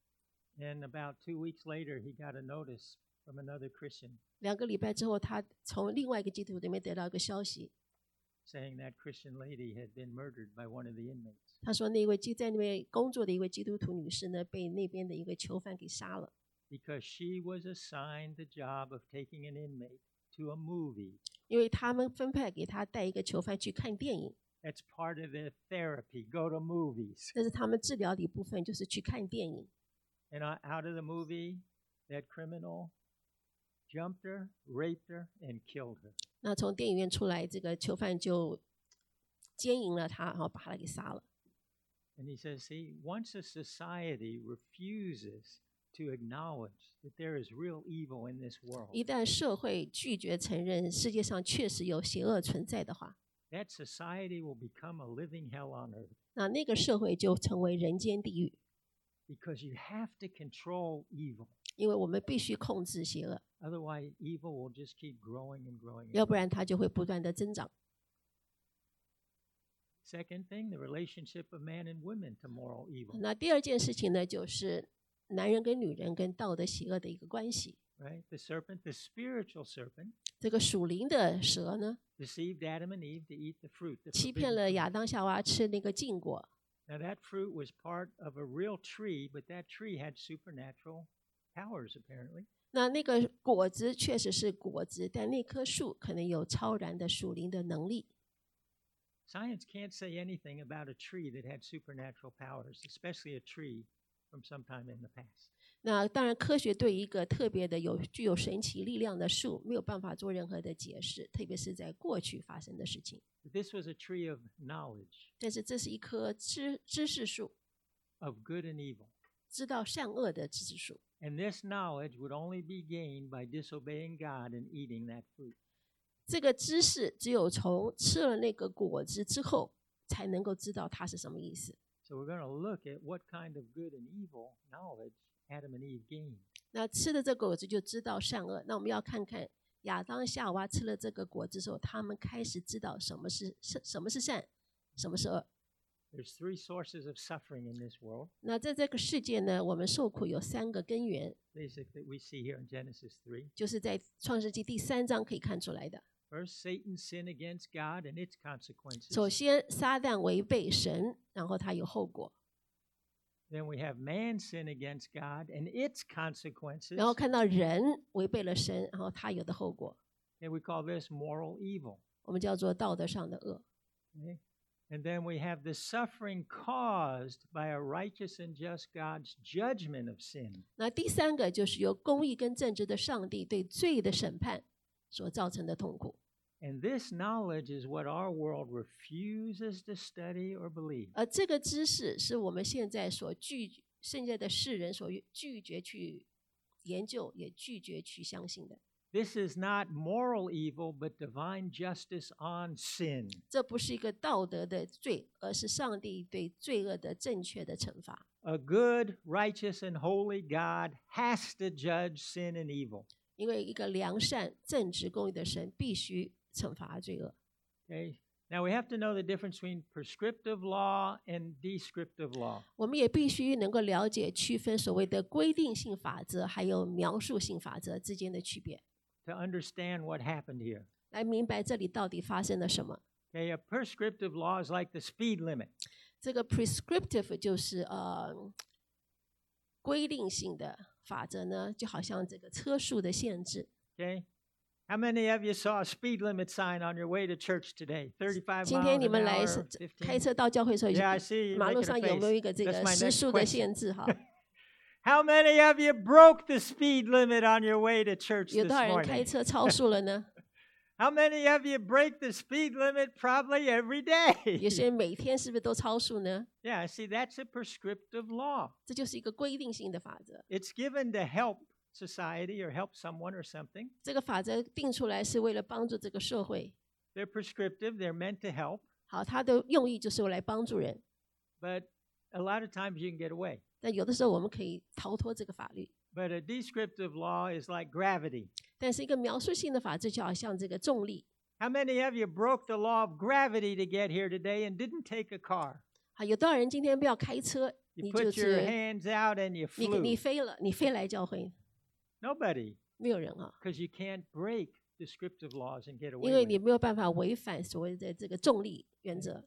And about 2 weeks later, he got a notice from another Christian 2个礼拜之后，他从另外一个基督徒那边得到一个消息， saying that Christian lady had been murdered by one of the inmates. 他说那位在那边工作的一位基督徒女士呢，被那边的一个囚犯给杀了， Because she was assigned the job of taking an inmate to a movie. 因为他们分派给他带一个囚犯去看电影， That's part of their therapy. Go to movies. 这是他们治疗的一部分，就是去看电影。 And out of the movie, that criminal jumped her, raped her, and killed her. 那从电影院出来，这个囚犯就奸淫了他，然后把他给杀了。 And he says, see, once a society refuses to acknowledge that there is real evil in this world, 一旦社会拒绝承认世界上确实有邪恶存在的话， that society will become a living hell on earth. 那个社会就成为人间地狱， Because you have to control evil. 因为我们必须控制邪恶， Otherwise, evil will just keep growing and growing. 要不然它就会不断的增长。 Second thing, the relationship of man and women to moral evil. 那第二件事情呢，就是男人跟女人跟道德邪恶的一个关系。 Right? The serpent, the spiritual serpent, 这个属灵的蛇呢， deceived Adam and Eve to eat the fruit. The 欺骗 forbidden 了 fruit. 亚当夏娃吃那个禁果。 Now, that fruit was part of a real tree, but that tree had supernatural powers, apparently. 那个果子确实是果子，但那棵树可能有超然的属灵的能力。 Science can't say anything about a tree that had supernatural powers, especially a tree from sometime in the past. 那当然，科学对一个特别的具有神奇力量的树没有办法做任何的解释，特别是在过去发生的事情。 But this was a tree of knowledge 但是这是一棵知识树， of good and evil. 知道善恶的知识树。 And this knowledge would only be gained by disobeying God and eating that fruit. 这个知识只有从吃了那个果子之后，才能够知道它是什么意思。 So we're going to look at what kind of good and evil knowledge Adam and Eve gained. 那吃了这个果子就知道善恶。那我们要看看亚当夏娃吃了这个果子之后，他们开始知道什么是善，什么是恶。 There's three sources of suffering in this world, 那在这个世界呢，我们受苦有3个根源， basically that we see here in Genesis 3. 就是在创世纪第3章可以看出来的。 First, Satan's sin against God and its consequences. 首先，撒旦违背神，然后他有后果。 Then we have man's sin against God and its consequences. 然后看到人违背了神，然后他有的后果， And we call this moral evil. 我们叫做道德上的恶。 Okay? And then we have the suffering caused by a righteous and just God's judgment of sin. 那第3个就是由公义跟正直的上帝对罪的审判所造成的痛苦。 And this knowledge is what our world refuses to study or believe. 而这个知识是我们现在现在的世人所拒绝去研究，也拒绝去相信的。 This is not moral evil, but divine justice on sin. 这不是一个道德的罪，而是上帝对罪恶的正确的惩罚。 A good, righteous, and holy God has to judge sin and evil. 因为一个良善、正直、公义的神必须惩罚罪恶。 Okay? Now we have to know the difference between prescriptive law and descriptive law. 我们也必须能够了解区分所谓的规定性法则还有描述性法则之间的区别， To understand what happened here. 来明白这里到底发生了什么。 Okay, a prescriptive law is like the speed limit. 这个 prescriptive 就是规定性的法则呢，就好像这个车速的限制。 Okay? How many of you saw a speed limit sign on your way to church today? 35 今 miles 天你 an 们来 hour, 开 15. 车到教会的时候， Yeah, I see you 马路 making 上 a 有没有 face. 一个这 That's 个 my 时 next 速的 question. 限制？哈， How many of you broke the speed limit on your way to church 有 this 多少人开 morning? 车超速了呢？ How many of you break the speed limit probably every 有 day? 些人每天是不是都超速呢？ Yeah, see, that's a prescriptive law. 这就是一个规定性的法则。 It's given to help society or help someone or something. 这个法则定出来是为了帮助这个社会。 They're prescriptive, they're meant to help, 好，它的用意就是为来帮助人， but a lot of times you can get away. 但有的时候我们可以逃脱这个法律。 But a descriptive law is like gravity. 但是一个描述性的法则就好像这个重力。 How many of you broke the law of gravity to get here today and didn't take a car? 好，有多少人今天不要开车， You 你就 put your 是 hands out and you 你 flew. 飞了，你飞来教会， Nobody, 没有人啊， because you can't break descriptive laws and get 因 away 为 with 你 it. 没有办法违反所谓的这个重力原则。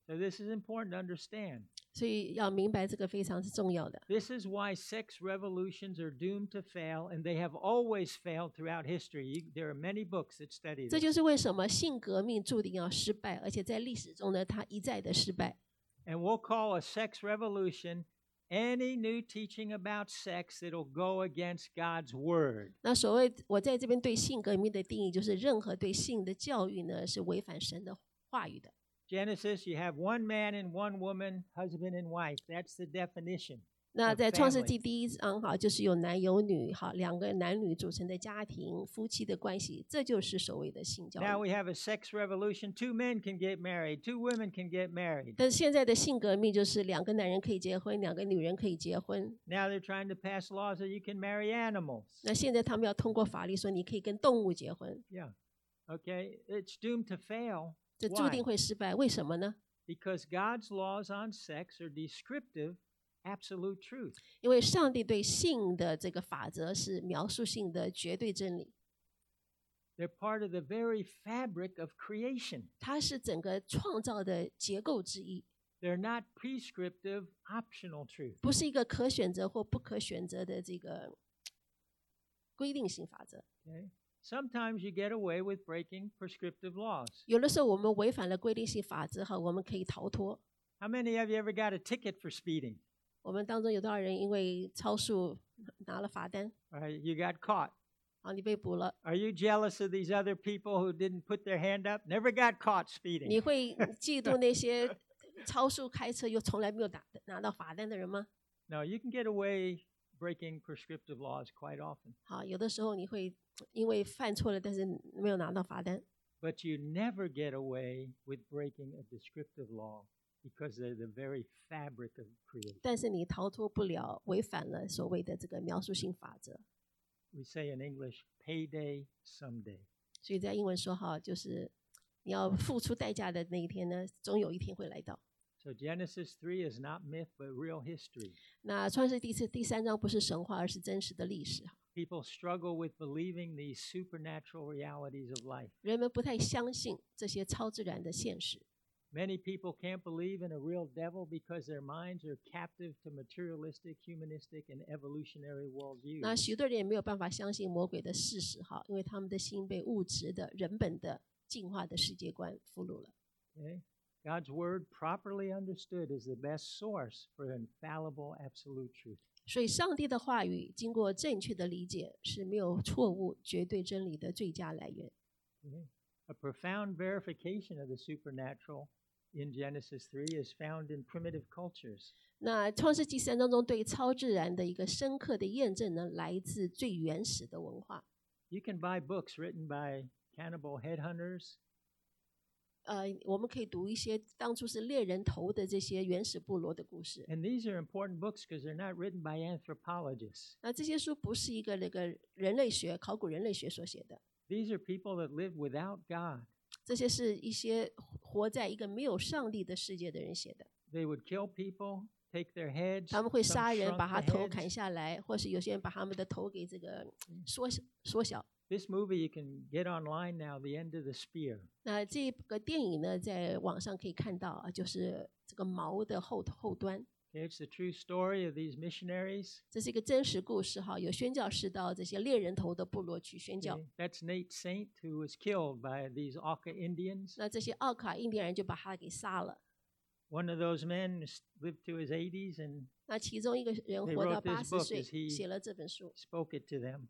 So this is important to understand. 所以要明白这个非常是重要的。 This is why sex revolutions are doomed to fail, and they have always failed throughout history. There are many books that study 这 this. 就是为什么性革命注定要失败，而且在历史中呢，它一再的失败。 And we'll call a sex revolution any new teaching about sex that'll go against God's word. 那所谓我在这边对性革命的定义，就是任何对性的教育呢是违反神的话语的。 Genesis, you have one man and one woman, husband and wife. That's the definition. 那 of 在创世 family. 纪第一章哈，就是有男有女哈，两个男女组成的家庭，夫妻的关系，这就是所谓的性教 Now 育。 we have a sex revolution. 2 men can get married, 2 women can get married. 但是现在的性革命就是两个男人可以结婚，两个女人可以结婚。 Now they're trying to pass laws that you can marry animals. 那现在他们要通过法律说，你可以跟动物结婚， Yeah. Okay. It's doomed to fail. 这注 Why? 定会失败。为什么呢？ Because God's laws on sex are descriptive, absolute truth. 因为上帝对性的这个法则是描述性的绝对真理， They're part of the very fabric of creation. 它是整个创造的结构之一， They're not prescriptive, optional truth. 不是一个可选择或不可选择的这个规定性法则。 Okay? Sometimes you get away with breaking prescriptive laws. 有的时候我们违反了规定性法则哈，我们可以逃脱。 How many of you ever got a ticket for speeding? 我们当中有多少人因为超速拿了罚单 Or you got caught? 啊，你被捕了， Are you jealous of these other people who didn't put their hand up? Never got caught 你 speeding. 会嫉妒那些超速开车又从来没有拿到罚单的人吗？ No, you can get away breaking prescriptive laws quite often. 好，有的时候你会因为犯错了，但是没有拿到罚单， But you never get away with breaking a descriptive law because they're the very fabric of creation. 但是你逃脱不了违反了所谓的这个描述性法则。 We say in English, payday someday. 所以在英文说哈，就是你要付出代价的那一天呢，总有一天会来到。 So Genesis 3 is not myth, but real history. 那创世第三章不是神话，而是真实的历史。 People struggle with believing these supernatural realities of life. 人们不太相信这些超自然的现实。 Many people can't believe in a real devil because their minds are captive to materialistic, humanistic, and evolutionary 那 worldviews. 许多人也没有办法相信魔鬼的事实哈，因为他们的心被物质的、人本的、进化的世界观俘虏了。 Okay? God's word, properly understood, is the best source for infallible absolute truth. 所以，上帝的话语经过正确的理解，是没有错误、绝对真理的最佳来源。 Okay? A profound verification of the supernatural in Genesis 3 is found in primitive cultures. 那创世纪3章中对超自然的一个深刻的验证呢，来自最原始的文化。 You can buy books written by cannibal headhunters. 我们可以读一些当初是猎人头的这些原始部落的故事。 And these are important books because they're not written by anthropologists. 那这些书不是一个那个人类学、考古人类学所写的， These are people that live without God. 这些是一些活在一个没有上帝的世界的人写的。 They would kill people, take their heads, 他们会 some 杀人， shrunk 把他 the 头 heads. 砍下来，或是有些人把他们的头给这个缩小。 This movie you can get online now, The End of the Spear. 那这个电影呢，在网上可以看到啊，就是这个矛的后端， Okay, it's the true story of these missionaries. 这是一个真实故事哈。有宣教士到这些猎人头的部落去宣教， Okay, that's Nate Saint, who was killed by these Auca Indians. 那这些奥卡印第安人就把他给杀了。 One of those men lived to his 80s and 那其中一个人 They 活到 wrote this 80 book 岁， as he- 写了这本书。 spoke it to them.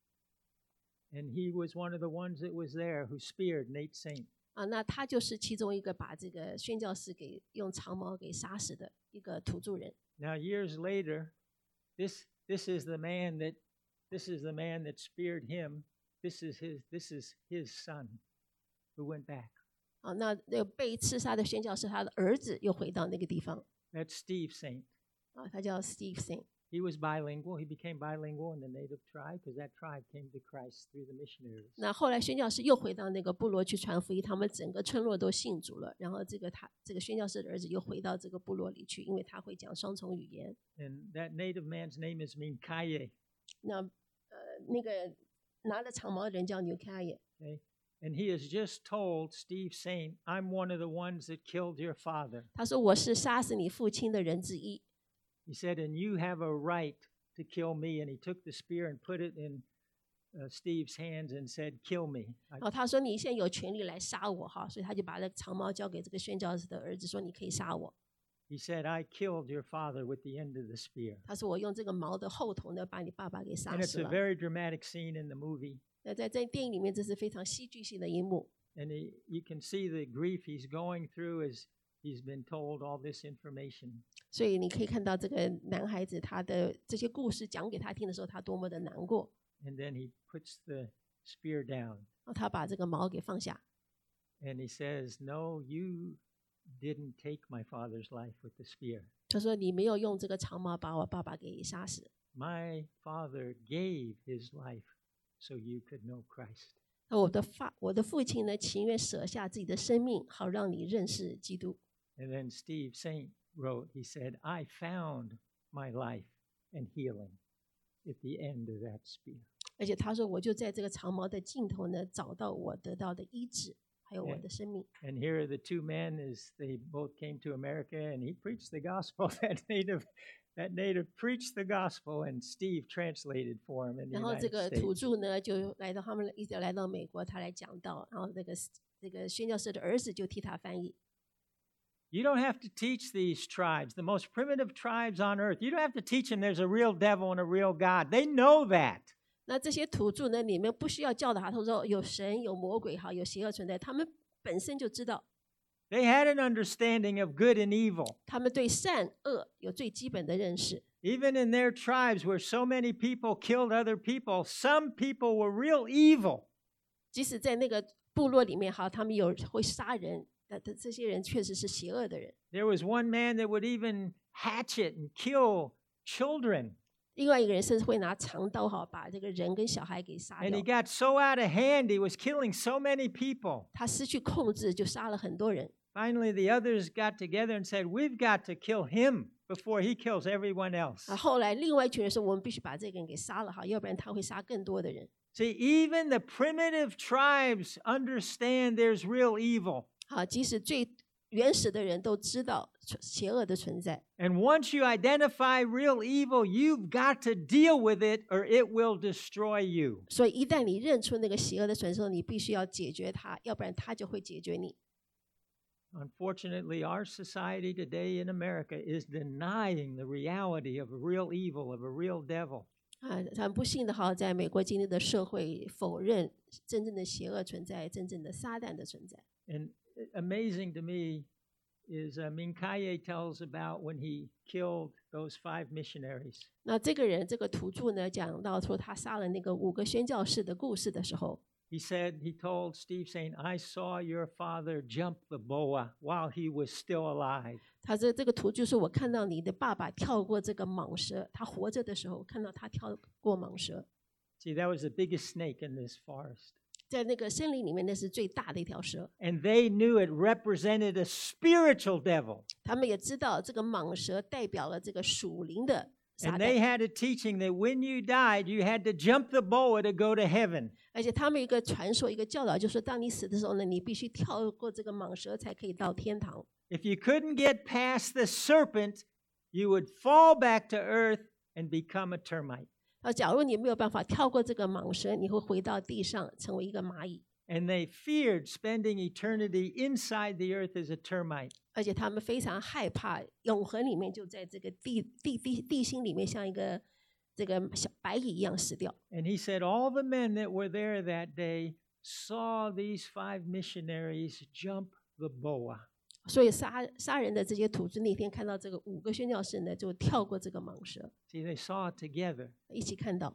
And he was one of the ones that was there who speared Nate Saint. 啊，那他就是其中一个把这个宣教士给用长矛给杀死的一个土著人。 Now years later, this is the man that speared him. This is his son who went back. 啊，那被刺杀的宣教士，他的儿子又回到那个地方。 That's Steve Saint. 啊，他叫 Steve Saint。 He was bilingual. He became bilingual in the native tribe because that tribe came to Christ through the missionaries. 那后来宣教士又回到那个部落去传福音，他们整个村落都信主了。然后这个宣教士的儿子又回到这个部落里去，因为他会讲双重语言。 And that native man's name is Minkaye. 那那个拿着长矛的人叫纽卡耶。 Okay? And he has just told Steve Saint, I'm one of the ones that killed your father. 他说我是杀死你父亲的人之一。 He said, and you have a right to kill me. And he took the spear and put it in Steve's hands and said, kill me. 然后他说你现在有权利来杀我哈，所以他就把这个长矛交给这个宣教士的儿子，说你可以杀我。 He said, I killed your father with the end of the spear. 他说我用这个矛的后头呢，把你爸爸给杀 And it's 死 a 了。 very dramatic scene in the movie. 那在电影里面，这是非常戏剧性的一幕。 And you can see the grief he's going through as he's been told all this information. 所以你可以看到这个男孩子他的这些故事讲给他听的时候，他多么的难过。 And then he puts the spear down. 然后他把这个矛给放下， And he says, no, you didn't take my father's life with the spear. 他说你没有用这个长矛把我爸爸给杀死。 My father gave his life so you could know Christ. 那我的父亲呢，情愿舍下自己的生命，好让你认识基督。 And then Steve Saint wrote, he said, I found my life and healing at the end of that spear. 而且他说，我就在这个长矛的尽头呢，找到我得到的医治，还有我的生命。 And here are the two men as they both came to America, and he preached the gospel. That native preached the gospel, and Steve translated for him in the 然后这 United 个土 States. 著呢，就来到他们一直来到美国，他来讲道，然后这个宣教士的儿子就替他翻译。 You don't have to teach these tribes, the most primitive tribes on earth. You don't have to teach them there's a real devil and a real God. They know that. 那这些土著呢，你们不需要教导他，他说有神有魔鬼哈，有邪恶存在，他们本身就知道， They had an understanding of good and evil. 他们对善恶有最基本的认识。 Even in their tribes where so many people killed other people, some people were real evil. 即使在那个部落里面哈，他们有会杀人的这些人，确实是邪恶的人。 There was one man that would even hatchet and kill children. 另外一个人甚至会拿长刀哈，把这个人跟小孩给杀 And he 掉。 got so out of hand, he was killing so many people. 他失去控制，就杀了很多人。 Finally, the others got together and said, we've got to kill him before he kills everyone else. 后来另外一群人说，我们必须把这个人给杀了哈，要不然他会杀更多的人。 See, even the primitive tribes understand there's real evil. 好，即使最原始的人都知道邪恶的存在。 And once you identify real evil, you've got to deal with it or it will destroy you. 所以一旦你认出那个邪恶的存在，你必须要解决它，要不然它就会解决你。 Unfortunately, our society today in America is denying the reality of a real evil, of a real devil. 很不幸的哈，在美国今天的社会否认真正的邪恶存在，真正的撒旦的存在。 And amazing to me is Mincaye tells about when he killed those 5 missionaries. 那这个人，这个土著呢，讲到说他杀了那个5个宣教士的故事的时候， He told Steve Saint, I saw your father jump the boa while he was still alive. 他这个土著说，我看到你的爸爸跳过这个蟒蛇，他活着的时候看到他跳过蟒蛇。 See, that was the biggest snake in this forest. 在那个森林里面，那是最大的一条蛇。 And they knew it represented a spiritual devil. 他们也知道这个蟒蛇代表了这个属灵的撒 And they 旦， had a teaching that when you died, you had to jump the boa to go to heaven. 而且他们有一个传说，一个教导，就是当你死的时候呢，你必须跳过这个蟒蛇才可以到天堂。 If you couldn't get past the serpent, you would fall back to earth and become a termite. 假如你没有办法跳过这个蟒蛇，你会回到地上成为一个蚂蚁。 And they feared spending eternity inside the earth as a termite. 而且他们非常害怕永恒里面就在这个地心里面，像一个这个小白蚁一样死掉。 And he said all the men that were there that day saw these 5 missionaries jump the boa. 所以杀人的这些土著那天看到这个5个宣教士呢，就跳过这个蟒蛇， See, they saw it together, 一起看到。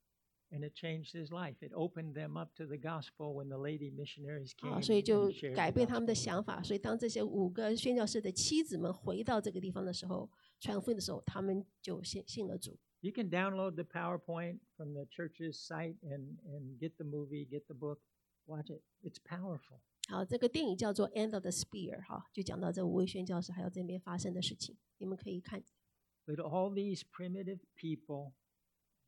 and it changed his life. It opened them up to the gospel when the lady missionaries came 所以 and 就 shared 改 the 变他们的 gospel. 想法。所以当这些5个宣教士的妻子们回到这个地方的时候，传福音的时候，他们就信了主。 You can download the PowerPoint from the church's site and get the movie, get the book, watch it. It's powerful. 好，这个电影叫做《End of the Spear》哈，就讲到这5位宣教士还有这边发生的事情，你们可以看。 But all these primitive people,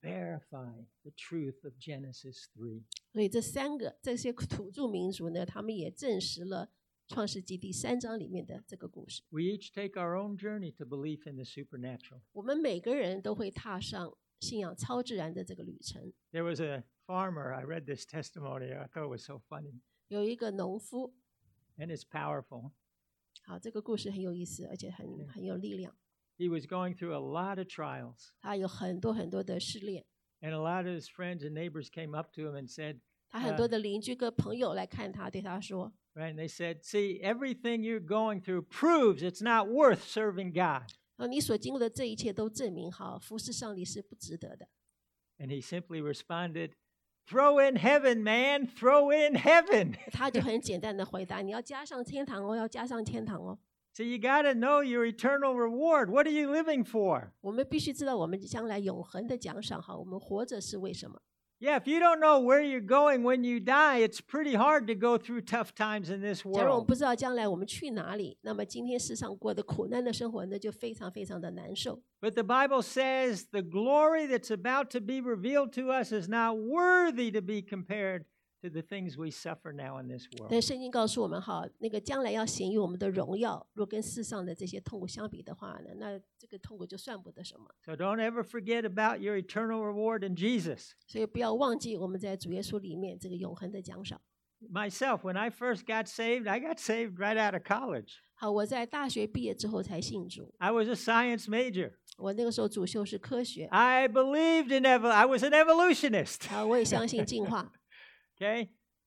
verify the truth of Genesis 3. 所以这些土著民族呢，他们也证实了创世纪第3章里面的这个故事。 We each take our own journey to belief in the supernatural. 我们每个人都会踏上信仰超自然的这个旅程。 There was a farmer, I read this testimony, I thought it was so funny, 有一个农夫， and it's powerful. 好，这个故事很有意思，而且很有力量。 He was going through a lot of trials, 他有很多很多的试炼， and a lot of his friends and neighbors came up to him and said, 他很多的邻居跟朋友来看他，对他说 right, and they said, see, everything you're going through proves it's not worth serving God. 你所经历的这一切都证明，好，服侍上帝是不值得的。 And he simply responded, throw in heaven, man, throw in heaven. 他就很简单的回答：你要加上天堂哦，要加上天堂哦。 So you got to know your eternal reward. What are you living for? 我们必须知道我们将来永恒的奖赏，好，我们活着是为什么？ Yeah, if you don't know where you're going when you die, it's pretty hard to go through tough times in this 假如我们 world. 不知道将来我们去哪里，那么今天世上过的苦难的生活呢，就非常非常的难受。 But the Bible says the glory that's about to be revealed to us is not worthy to be compared to the things we suffer now in this 但 world. 圣经告诉我们，哈，那个将来要显于我们的荣耀，若跟世上的这些痛苦相比的话呢，那这个痛苦就算不得什么。 So don't ever forget about your eternal reward in Jesus. 所以不要忘记我们在主耶稣里面这个永恒的奖赏。 Myself, when I first got saved, I got saved right out of college. 好，我在大学毕业之后才信主， I was a science major. 我那个时候主修是科学， I believed in I was an evolutionist. 好，我也相信进化。 Okay?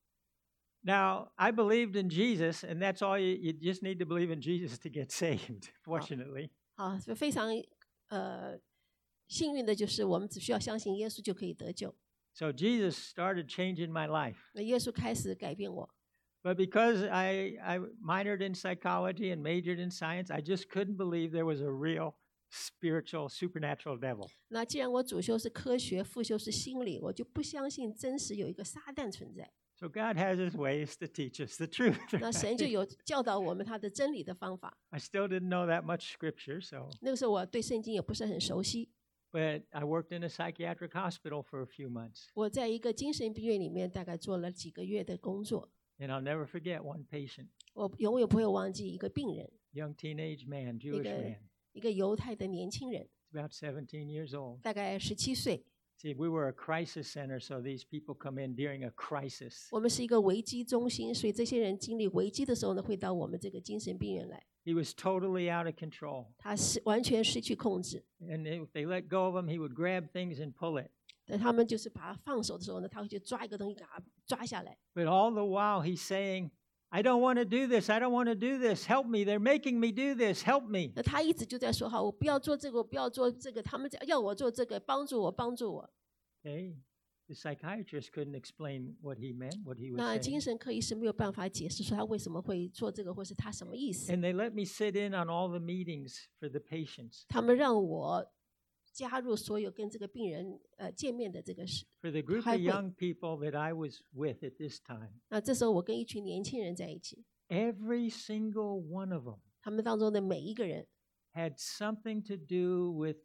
Now, I believed in Jesus, and that's all you just need to believe in Jesus to get saved, fortunately. 好，非常幸运的就是我们只需要相信耶稣就可以得救。 So Jesus started changing my life. 那耶稣开始改变我， But because I minored in psychology and majored in science, I just couldn't believe there was a real spiritual, supernatural devil. 那既然我主修是科学，副修是心理，我就不相信真实有一个撒旦存在。 So God has his ways to teach us the truth. 那神就有教导我们他的真理的方法。 I still didn't know that much scripture, so 那个时候我对圣经也不是很熟悉， but I worked in a psychiatric hospital for a few months. 我在一个精神病院里面大概做了几个月的工作， And I'll never forget one patient, 我永远不会忘记一个病人， young teenage man, Jewish man, 一个犹太的年轻人， about 17 years old. 大概17岁。 See, we were a crisis center, so these people come in during a crisis. 我们是一个危机中心，所以这些人经历危机的时候呢，会到我们这个精神病院来。 He was totally out of control. 他是完全失去控制， And if they let go of him, he would grab things and pull it. 等他们就是把他放手的时候呢，他会去抓一个东西，给他抓下来。 But all the while, he's saying, I don't want to do this. I don't want to do this. Help me. They're making me do this. Help me. 那他一直就在说：“好，我不要做这个，我不要做这个。他们要我做这个，帮助我，帮助我。” Okay? The psychiatrist couldn't explain what he meant, what he was 那 saying. 精神科医师没有办法解释说他为什么会做这个，或是他什么意思。 And they let me sit in on all the meetings for the patients. 他们让我加入所有跟这个病人见面的这个事。 For the group of 开会。 young people that I was with at this time, 那这时候我跟一群年轻人在一起， every single one of them 他们当中的每一个人 had something to do with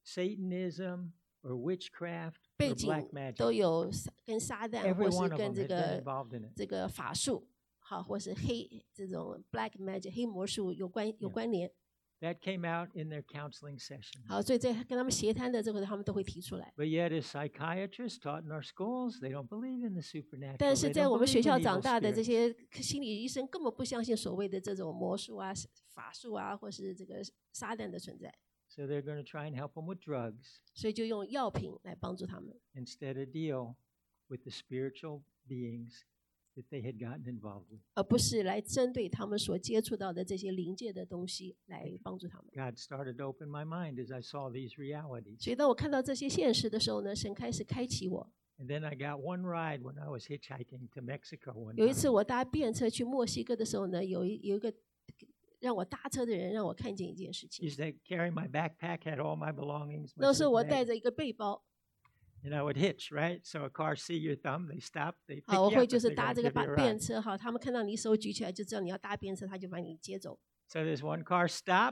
Satanism or witchcraft 背 or 景 black magic. 都有跟撒旦 Every 或是 one of 跟 them 这 had been 个 involved in it. 这个法术，好，或是这种 black magic 黑魔术有关联。 That came out in their counseling sessions. 好，所以在跟他们协谈的这个，他们都会提出来。 But yet, as psychiatrists taught in our schools, they don't believe in the supernatural. 但是 They 在 don't 我们 believe 学 in 校 evil 长大的这 spirits. 些心理医生根本不相信所谓的这种魔术啊、法术啊，或是这个撒旦的存在， So they're going to try and help them with drugs 所以就用药品来帮助他们， instead of deal with the spiritual beings that they had gotten involved with. 而不是来针对他们所接触到的这些灵界的东西来帮助他们。 God started to open my mind as I saw these realities. 所以当我看到这些现实的时候呢，神开始开启我。 And then I got one ride when I was hitchhiking to Mexico one 有一次 time. 我搭便车去墨西哥的时候呢，有一个让我搭车的人让我看见一件事情。 Used to carry my backpack, had all my belongings. my 那时候我 sleeping 带 bag, 着一个背包， and I would hitch, right? So a car see your thumb, they stop, they pick 好，我 you 会 up 就 if 是 they're 搭 going 这 to 个 give you a 便 ride. 车，好，他们看到你手举起来就知道你要搭便车，他就把你接走。 So this one car stopped.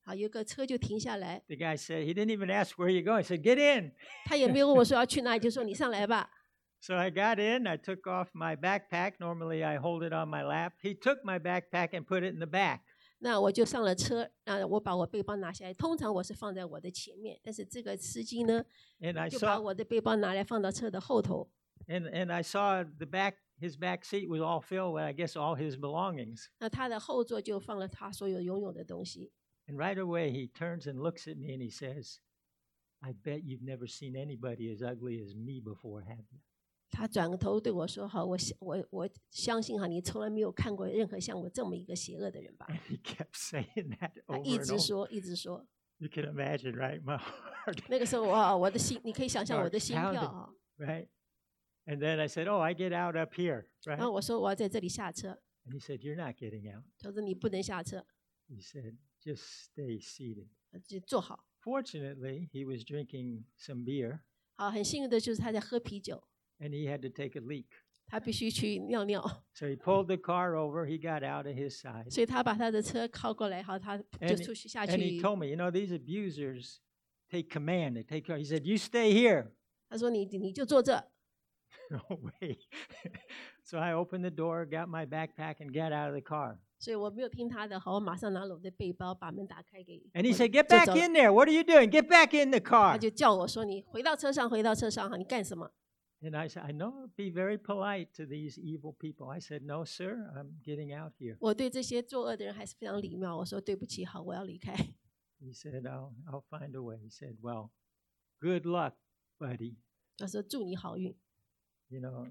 好，有个车就停下来， The guy said, he didn't even ask where you going. He said, get in. 他也没有问我说要去哪里，就说你上来吧。 So I got in. I took off my backpack. Normally I hold it on my lap. He took my backpack and put it in the back. 那我就上了车，我把我背包拿下来，通常我是放在我的前面，但是这个司机呢， And I 就把 saw 我的背包拿来放到车的后头。 and I saw his back seat was all filled with, I guess, all his belongings. 那他的后座就放了他所有拥有的东西。 And right away he turns and looks at me and he says, I bet you've never seen anybody as ugly as me before, have you? 他转个头对我说：“好，我相信哈，你从来没有看过任何像我这么一个邪恶的人吧 And he kept saying that？” 他 over 一 and 直 over. 说，一直说。 You can imagine, right? My heart, 那个时候我的心，你可以想象我的心 Heart 跳 pounded. 啊。 right? And then I said, oh, I get out up here, 然 right? 后我说我要在这里下车， And he said, you're not getting out. 他说你不能下车， He said, just stay seated. 就坐好。 Fortunately, he was drinking some beer 好，很幸运的就是他在喝啤酒， and he had to take a leak. 他必须去尿尿， So he pulled the car over. He got out of his side. 所以他把他的车靠过来，好，他就 And, 出去下 and he 去。 told me, you know, these abusers take command. They take care. He said, you stay here. 他说你就坐这。 No way. So I opened the door, got my backpack, and got out of the car. 所以我没有听他的，好，我马上拿了我的背包，把门打开给。 And he 我 said, get 就 back 走了 in there. What are you doing? Get back in the 他 car. 就叫我说：“你回到车上，回到车上哈，你干什么 And I said, I know, be very polite to these evil people. I said, no, sir, I'm getting out here.？” 我对这些作恶的人还是非常礼貌。我说：“对不起，好，我要离开。 He said, I'll find a way. He said, well, good luck, buddy. ” 他说：“祝你好运。 You know,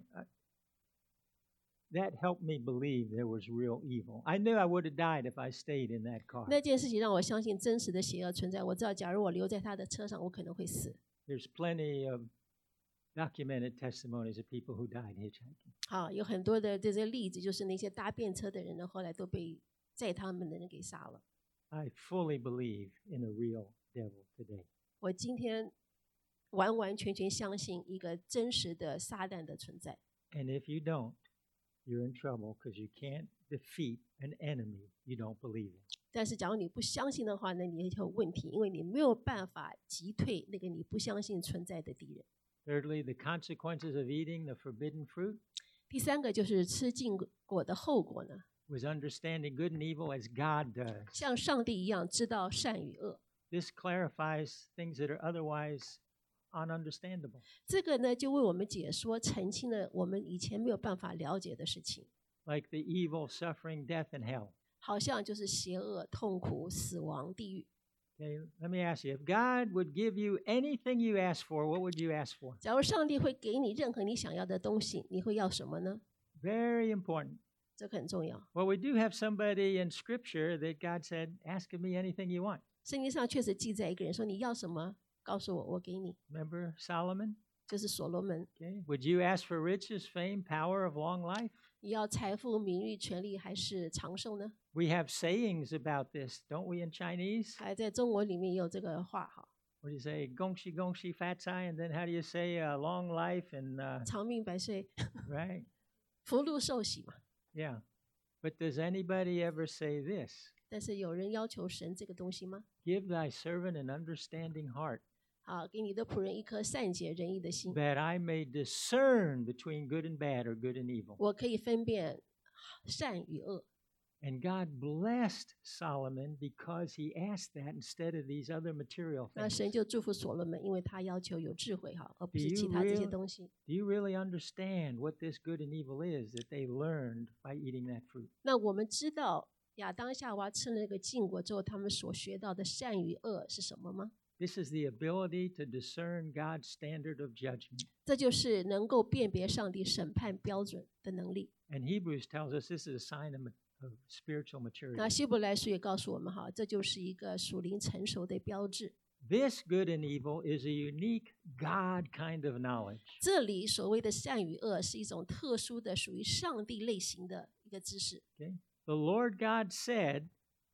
that helped me believe there was real evil. I knew I would have died if I stayed in that car. 那件事情让我相信真实的邪恶存在。我知道，假如我留在他的车上，我可能会死。 There's plenty of documented testimonies of people who died hitchhiking. 好，有很多的这些例子，就是那些搭便车的人呢，后来都被载他们的人给杀了。 I fully believe in a real devil today. 我今天完完全全相信一个真实的撒旦的存在。 And if you don't, you're in trouble because you can't defeat an enemy you don't believe in. 但是，假如你不相信的话呢，你就有问题，因为你没有办法击退那个你不相信存在的敌人。 Thirdly, the consequences of eating the forbidden fruit 第三个就是吃禁果的后果呢， was understanding good and evil as God does. 像上帝一样知道善与恶。 This clarifies things that are otherwise ununderstandable. 这个呢，就为我们解说、澄清了我们以前没有办法了解的事情， Like the evil, suffering, death, and hell. 好像就是邪恶、痛苦、死亡、地狱。 Okay, let me ask you, if God would give you anything you ask for, what would you ask for? 假如上帝会给你任何你想要的东西，你会要什么呢？ Very important. 这个很重要。 Well, we do have somebody in Scripture that God said, ask of me anything you want. 圣经上确实记载一个人说：“你要什么，告诉我，我给你。 Remember Solomon? ” 就是所罗门。 Okay. Would you ask for riches, fame, power of long life? 你要财富、名誉、权利，还是长寿呢？ We have sayings about this, don't we, in Chinese? 还在中文里面也有这个话哈， What do you say? Gongxi, gongxi, fat cai, and then how do you say long life and 长命百岁， right? 福禄寿喜嘛。 Yeah. But does anybody ever say this? 但是有人要求神这个东西吗？ Give thy servant an understanding heart, 好，给你的仆人一颗善解人意的心， that I may discern between good and bad or good and evil. 我可以分辨善与恶。 And God blessed Solomon because he asked that instead of these other material 那 things. 神就祝福所罗门，因为他要求有智慧哈，而不 Do 是 you 其他这些 really- 东西。 Do you really understand what this good and evil is that they learned by eating that fruit? 那我们知道亚当夏娃吃了那个禁果之后，他们所学到的善与恶是什么吗？ This is the ability to discern God's standard of judgment. 这就是能够辨别上帝审判标准的能力。 And Hebrews tells us this is a sign of spiritual 那 maturity. 希伯来书也告诉我们哈，这就是一个属灵成熟的标志。 This good and evil is a unique God kind of knowledge. 这里所谓的善与恶是一种特殊的属于上帝类型的一个知识。 Okay? The Lord God said,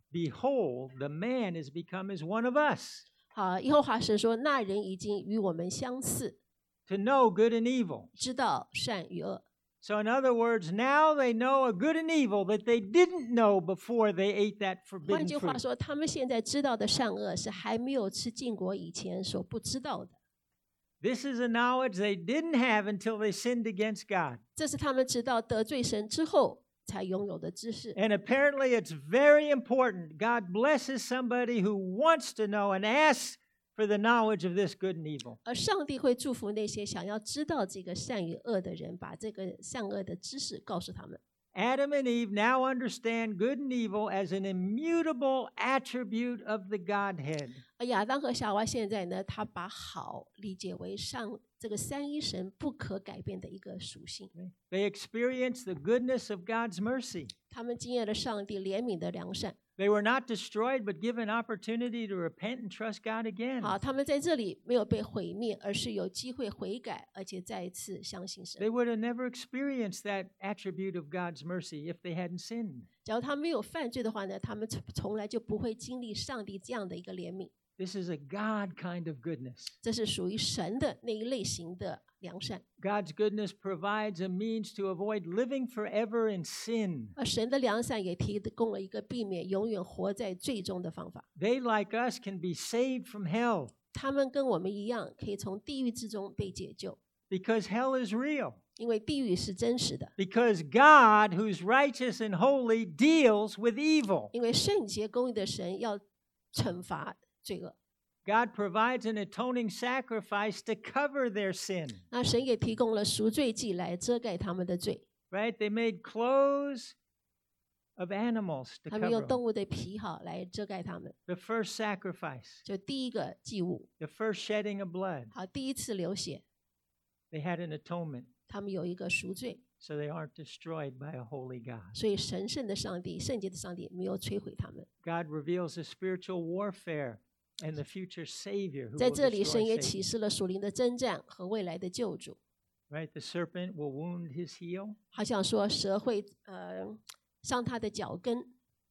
behold, the man is become as one of us, 好，耶和华神说，那人已经与我们相似， to know good and evil. 知道善与恶。 So, in other words, now they know a good and evil that they didn't know before they ate that 换 forbidden 句话 fruit. 说，他们现在知道的善恶是还没有吃禁果以前所不知道的。 This is a knowledge they didn't have until they sinned against God. 这是他们直到得罪神之后才拥有的知识。 And apparently, it's very important. God blesses somebody who wants to know and asks for the knowledge of this good and evil. 而上帝会祝福那些想要知道这个善与恶的人，把这个善恶的知识告诉他们。 Adam and Eve now understand good and evil as an immutable attribute of the Godhead. 而亚当和夏娃现在呢，他把好理解为这个三一神不可改变的一个属性。 They experience the goodness of God's mercy. 他们经验了上帝怜悯的良善。 They were not destroyed, but given opportunity to repent and trust God again. 好，他们在这里没有被毁灭，而是有机会悔改，而且再一次相信神。 They would have never experienced that attribute of God's mercy if they hadn't sinned. 假如他没有犯罪的话呢，他们从来就不会经历上帝这样的一个怜悯。 This is a God kind of goodness. 这是属于神的那一类型的良善。 God's goodness provides a means to avoid living forever in sin. 而神的良善也提供了一个避免永远活在罪中的方法。 They, like us, can be saved from hell 他们跟我们一样，可以从地狱之中被解救， because hell is real. 因为地狱是真实的， Because God, who's righteous and holy, deals with evil. 因为圣洁公义的神要惩罚罪恶。 God provides an atoning sacrifice to cover their sin. 那神也提供了赎罪祭来遮盖他们的罪。 Right? They made clothes of animals to 他们用 cover 动 them. 物的皮好来遮盖他们， The first sacrifice, 就第一个祭物， the first shedding of blood. 好，第一次流血， They had an atonement, 他们有一个赎罪， so they aren't destroyed by a holy God. 所以神圣的上帝、圣洁的上帝没有摧毁他们。 God reveals a spiritual warfare and the future Savior who 在 will 这里，神 destroy 也 Satan. 启示了属灵的征战和未来的救主。 Right? The serpent will wound his heel, 好像说蛇会伤他的脚跟，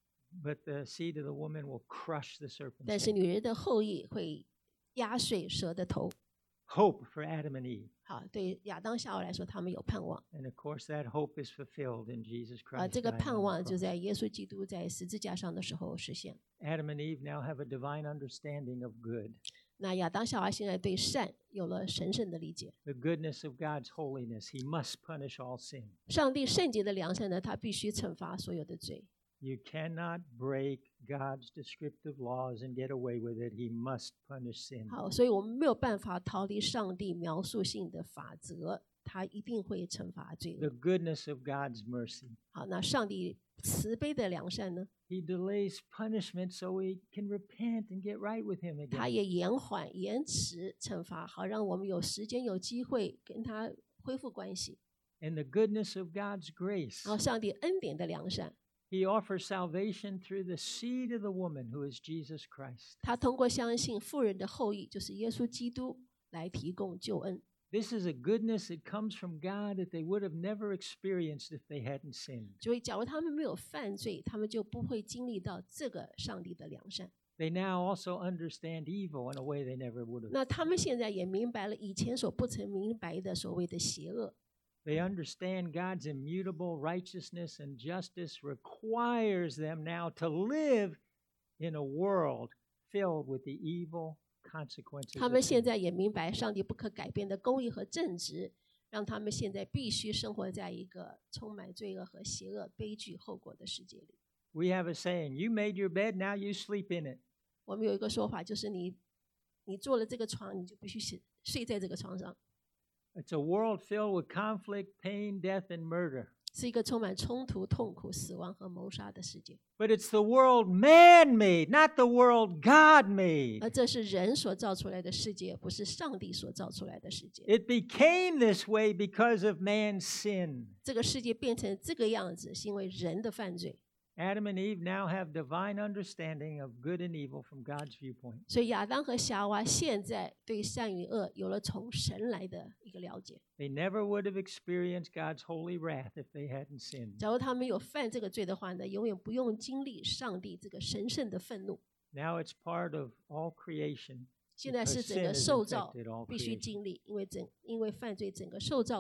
but the seed of the woman will crush the serpent's 但是 head. 女人的后裔会压碎蛇的头。 Hope for Adam and Eve. 好，对亚当夏娃来说，他们有盼望 And of course, that hope is fulfilled in Jesus 啊， Christ. 这个 dying 盼 on the 望就 cross. 在耶稣基督在十字架上的时候实现。 Adam and Eve now have a divine understanding of good, 那亚当夏娃现在对善有了神圣的理解， the goodness of God's holiness. He must punish all sin. 上帝圣洁的良善呢，他必须惩罚所有的罪。 You cannot break God's descriptive laws and get away with it. He must punish sin. 好，所以我们没有办法逃离上帝描述性的法则，他一定会惩罚罪 The 恶。 goodness of God's mercy. 好，那上帝慈悲的良善呢， He delays punishment so we can repent and get right with Him 他 again. 也延缓、延迟惩罚，好让我们有时间、有机会跟他恢复关系。 And the goodness of God's grace. 然后，上帝恩典的良善， He offers salvation through the seed of the woman who is Jesus Christ. 他通过相信妇人的后裔，就是耶稣基督，来提供救恩。 This is a goodness that comes from God that they would have never experienced if they hadn't sinned. 所以，假如他们没有犯罪，他们就不会经历到这个上帝的良善。 They now also understand evil in a way they never would have. 那他们现在也明白了以前所不曾明白的所谓的邪恶。 They understand God's immutable righteousness and justice requires them now to live in a world filled with the evil consequences 他 of 们现 sin. 在也明白上帝不可改变的公义和正直，让他们现在必须生活在一个充满罪恶和邪恶、悲剧后果的世界里。 We have a saying, you made your bed, now you sleep in it. 我们有一个说法，就是你做了这个床，你就必须睡在这个床上， It's a world filled with conflict, pain, death, and murder. 是一个充满冲突、痛苦、死亡和谋杀的世界。 But it's the world man made, not the world God made. 而这是人所造出来的世界，不是上帝所造出来的世界。 It became this way because of man's sin. 这个世界变成这个样子，是因为人的犯罪。 Adam and Eve now have divine understanding of good and evil from God's viewpoint. 所以亚当和夏娃现在对善与恶有了从神来的一个了解。 They never would have experienced God's holy wrath if they hadn't sinned. 假如他们有犯这个罪的话呢，永远不用经历上帝这个神圣的愤怒。 Now it's part of all creation. 现在是 Because 整个 sin has 受造 infected all 必须 creation. 经历，因为犯罪整个受造物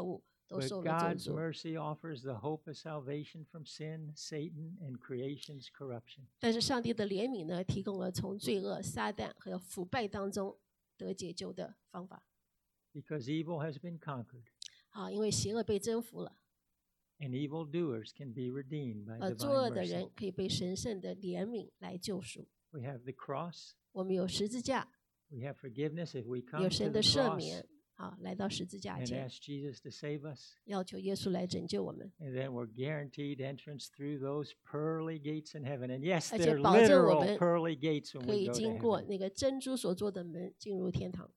都是 But 我们咒 God's 诅。 mercy offers the hope of salvation from sin, Satan, and creation's corruption. 但是上帝的怜悯呢，提供了从罪恶、撒旦和腐败当中得解救的方法。 Because evil has been conquered, 因为邪恶被征服了， and evildoers can be redeemed by 作 divine 恶的 mercy. 人可以被神圣的怜悯来救赎。 We have the cross. 我们有十字架， We have forgiveness if we 有 come to 神 the 的赦 cross 免，来到十字架 and 前， ask Jesus to save us. 要求耶稣来拯救我们， And then we're guaranteed entrance through those pearly gates in heaven. And yes, 而且 they're 保证我 literal 们 pearly gates when 可 we 以 go to 经过 heaven. 那个珍珠所做的门进入天堂。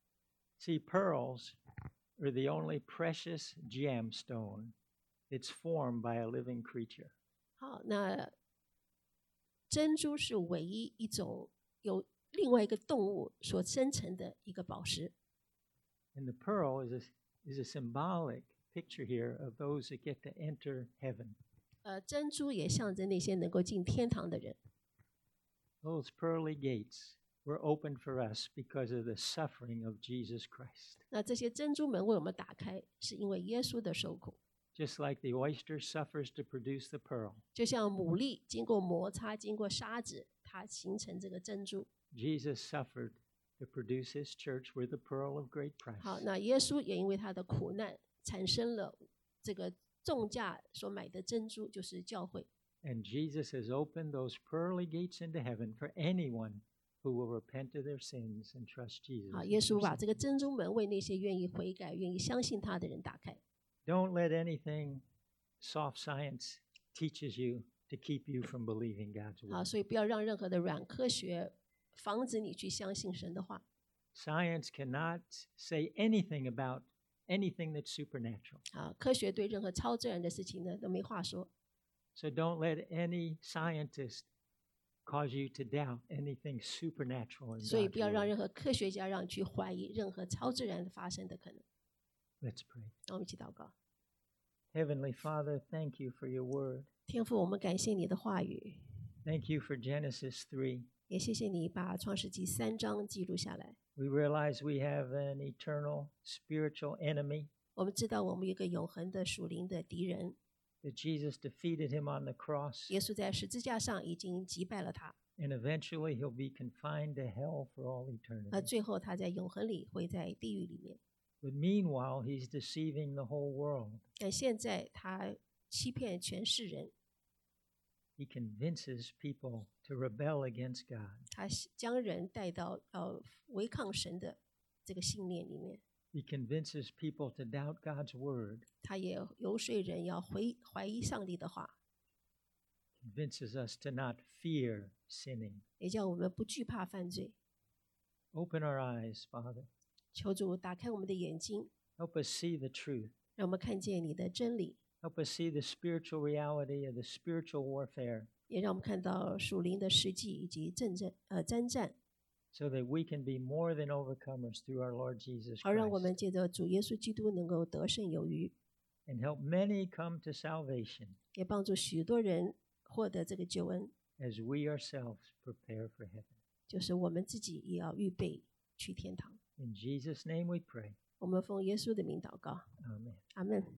See, pearls are the only precious gemstone that's formed by a living creature. 那珍珠是唯一一种由另外一个动物所生成的一个宝石。 And the pearl is a symbolic picture here of those that get to enter heaven. 珍珠也象征那些能够进天堂的人。 Those pearly gates were opened for us because of the suffering of Jesus Christ. 那这些珍珠门为我们打开，是因为耶稣的受苦。 Just like the oyster suffers to produce the pearl, 就像牡蛎经过摩擦、经过沙子，它形成这个珍珠。 Jesus suffered to produce his church with the pearl of great price. 那耶稣也因为他的苦难，产生了这个重价所买的珍珠，就是教会。 And Jesus has opened those pearly gates into heaven for anyone who will repent of their sins and trust Jesus. 耶稣把这个珍珠门为那些愿意悔改、愿意相信他的人打开。 Don't let anything soft science teaches you to keep you from believing God's word. 所以不要让任何的软科学防止你去相信神的话。 Science cannot say anything about anything that's supernatural. 科学对任何超自然的事情呢都没话说。 So don't let any scientist cause you to doubt anything supernatural in 所以 God's 不要让 word. 任何科学家让你去怀疑任何超自然发生的可能。 Let's pray. 让我们一起祷告。 Heavenly Father, thank you for your word. 天父，我们感谢你的话语， Thank you for Genesis 3. 也谢谢你把创世纪3章记录下来。 We realize we have an eternal spiritual enemy, 我们知道我们有一个永恒的属灵的敌人， that Jesus defeated him on the cross, 耶稣在十字架上已经击败了他， and eventually he'll be confined to hell for all eternity. 最后他在永恒里会在地狱里面。 But meanwhile, he's deceiving the whole world. 但现在他欺骗全世人， He convinces people to rebel against God. 他将人带到违抗神的这个信念里面， He convinces people to doubt God's word, 他也游说人要怀疑上帝的话， convinces us to not fear sinning. 也叫我们不惧怕犯罪。 Open our eyes, Father. 求主打开我们的眼睛， Help us see the truth. 让我们看见你的真理， Help us see the spiritual reality of the spiritual warfare, 也让我们看到属灵的实际以及征战， so that we can be more than overcomers through our Lord Jesus 好让我们 Christ, 借着主耶稣基督能够得胜有余， and help many come to salvation 也帮助许多人获得这个救恩。 as we ourselves prepare for heaven. 就是我们自己也要预备去天堂。 In Jesus' name we pray. 我们奉耶稣的名祷告， Amen. 阿门。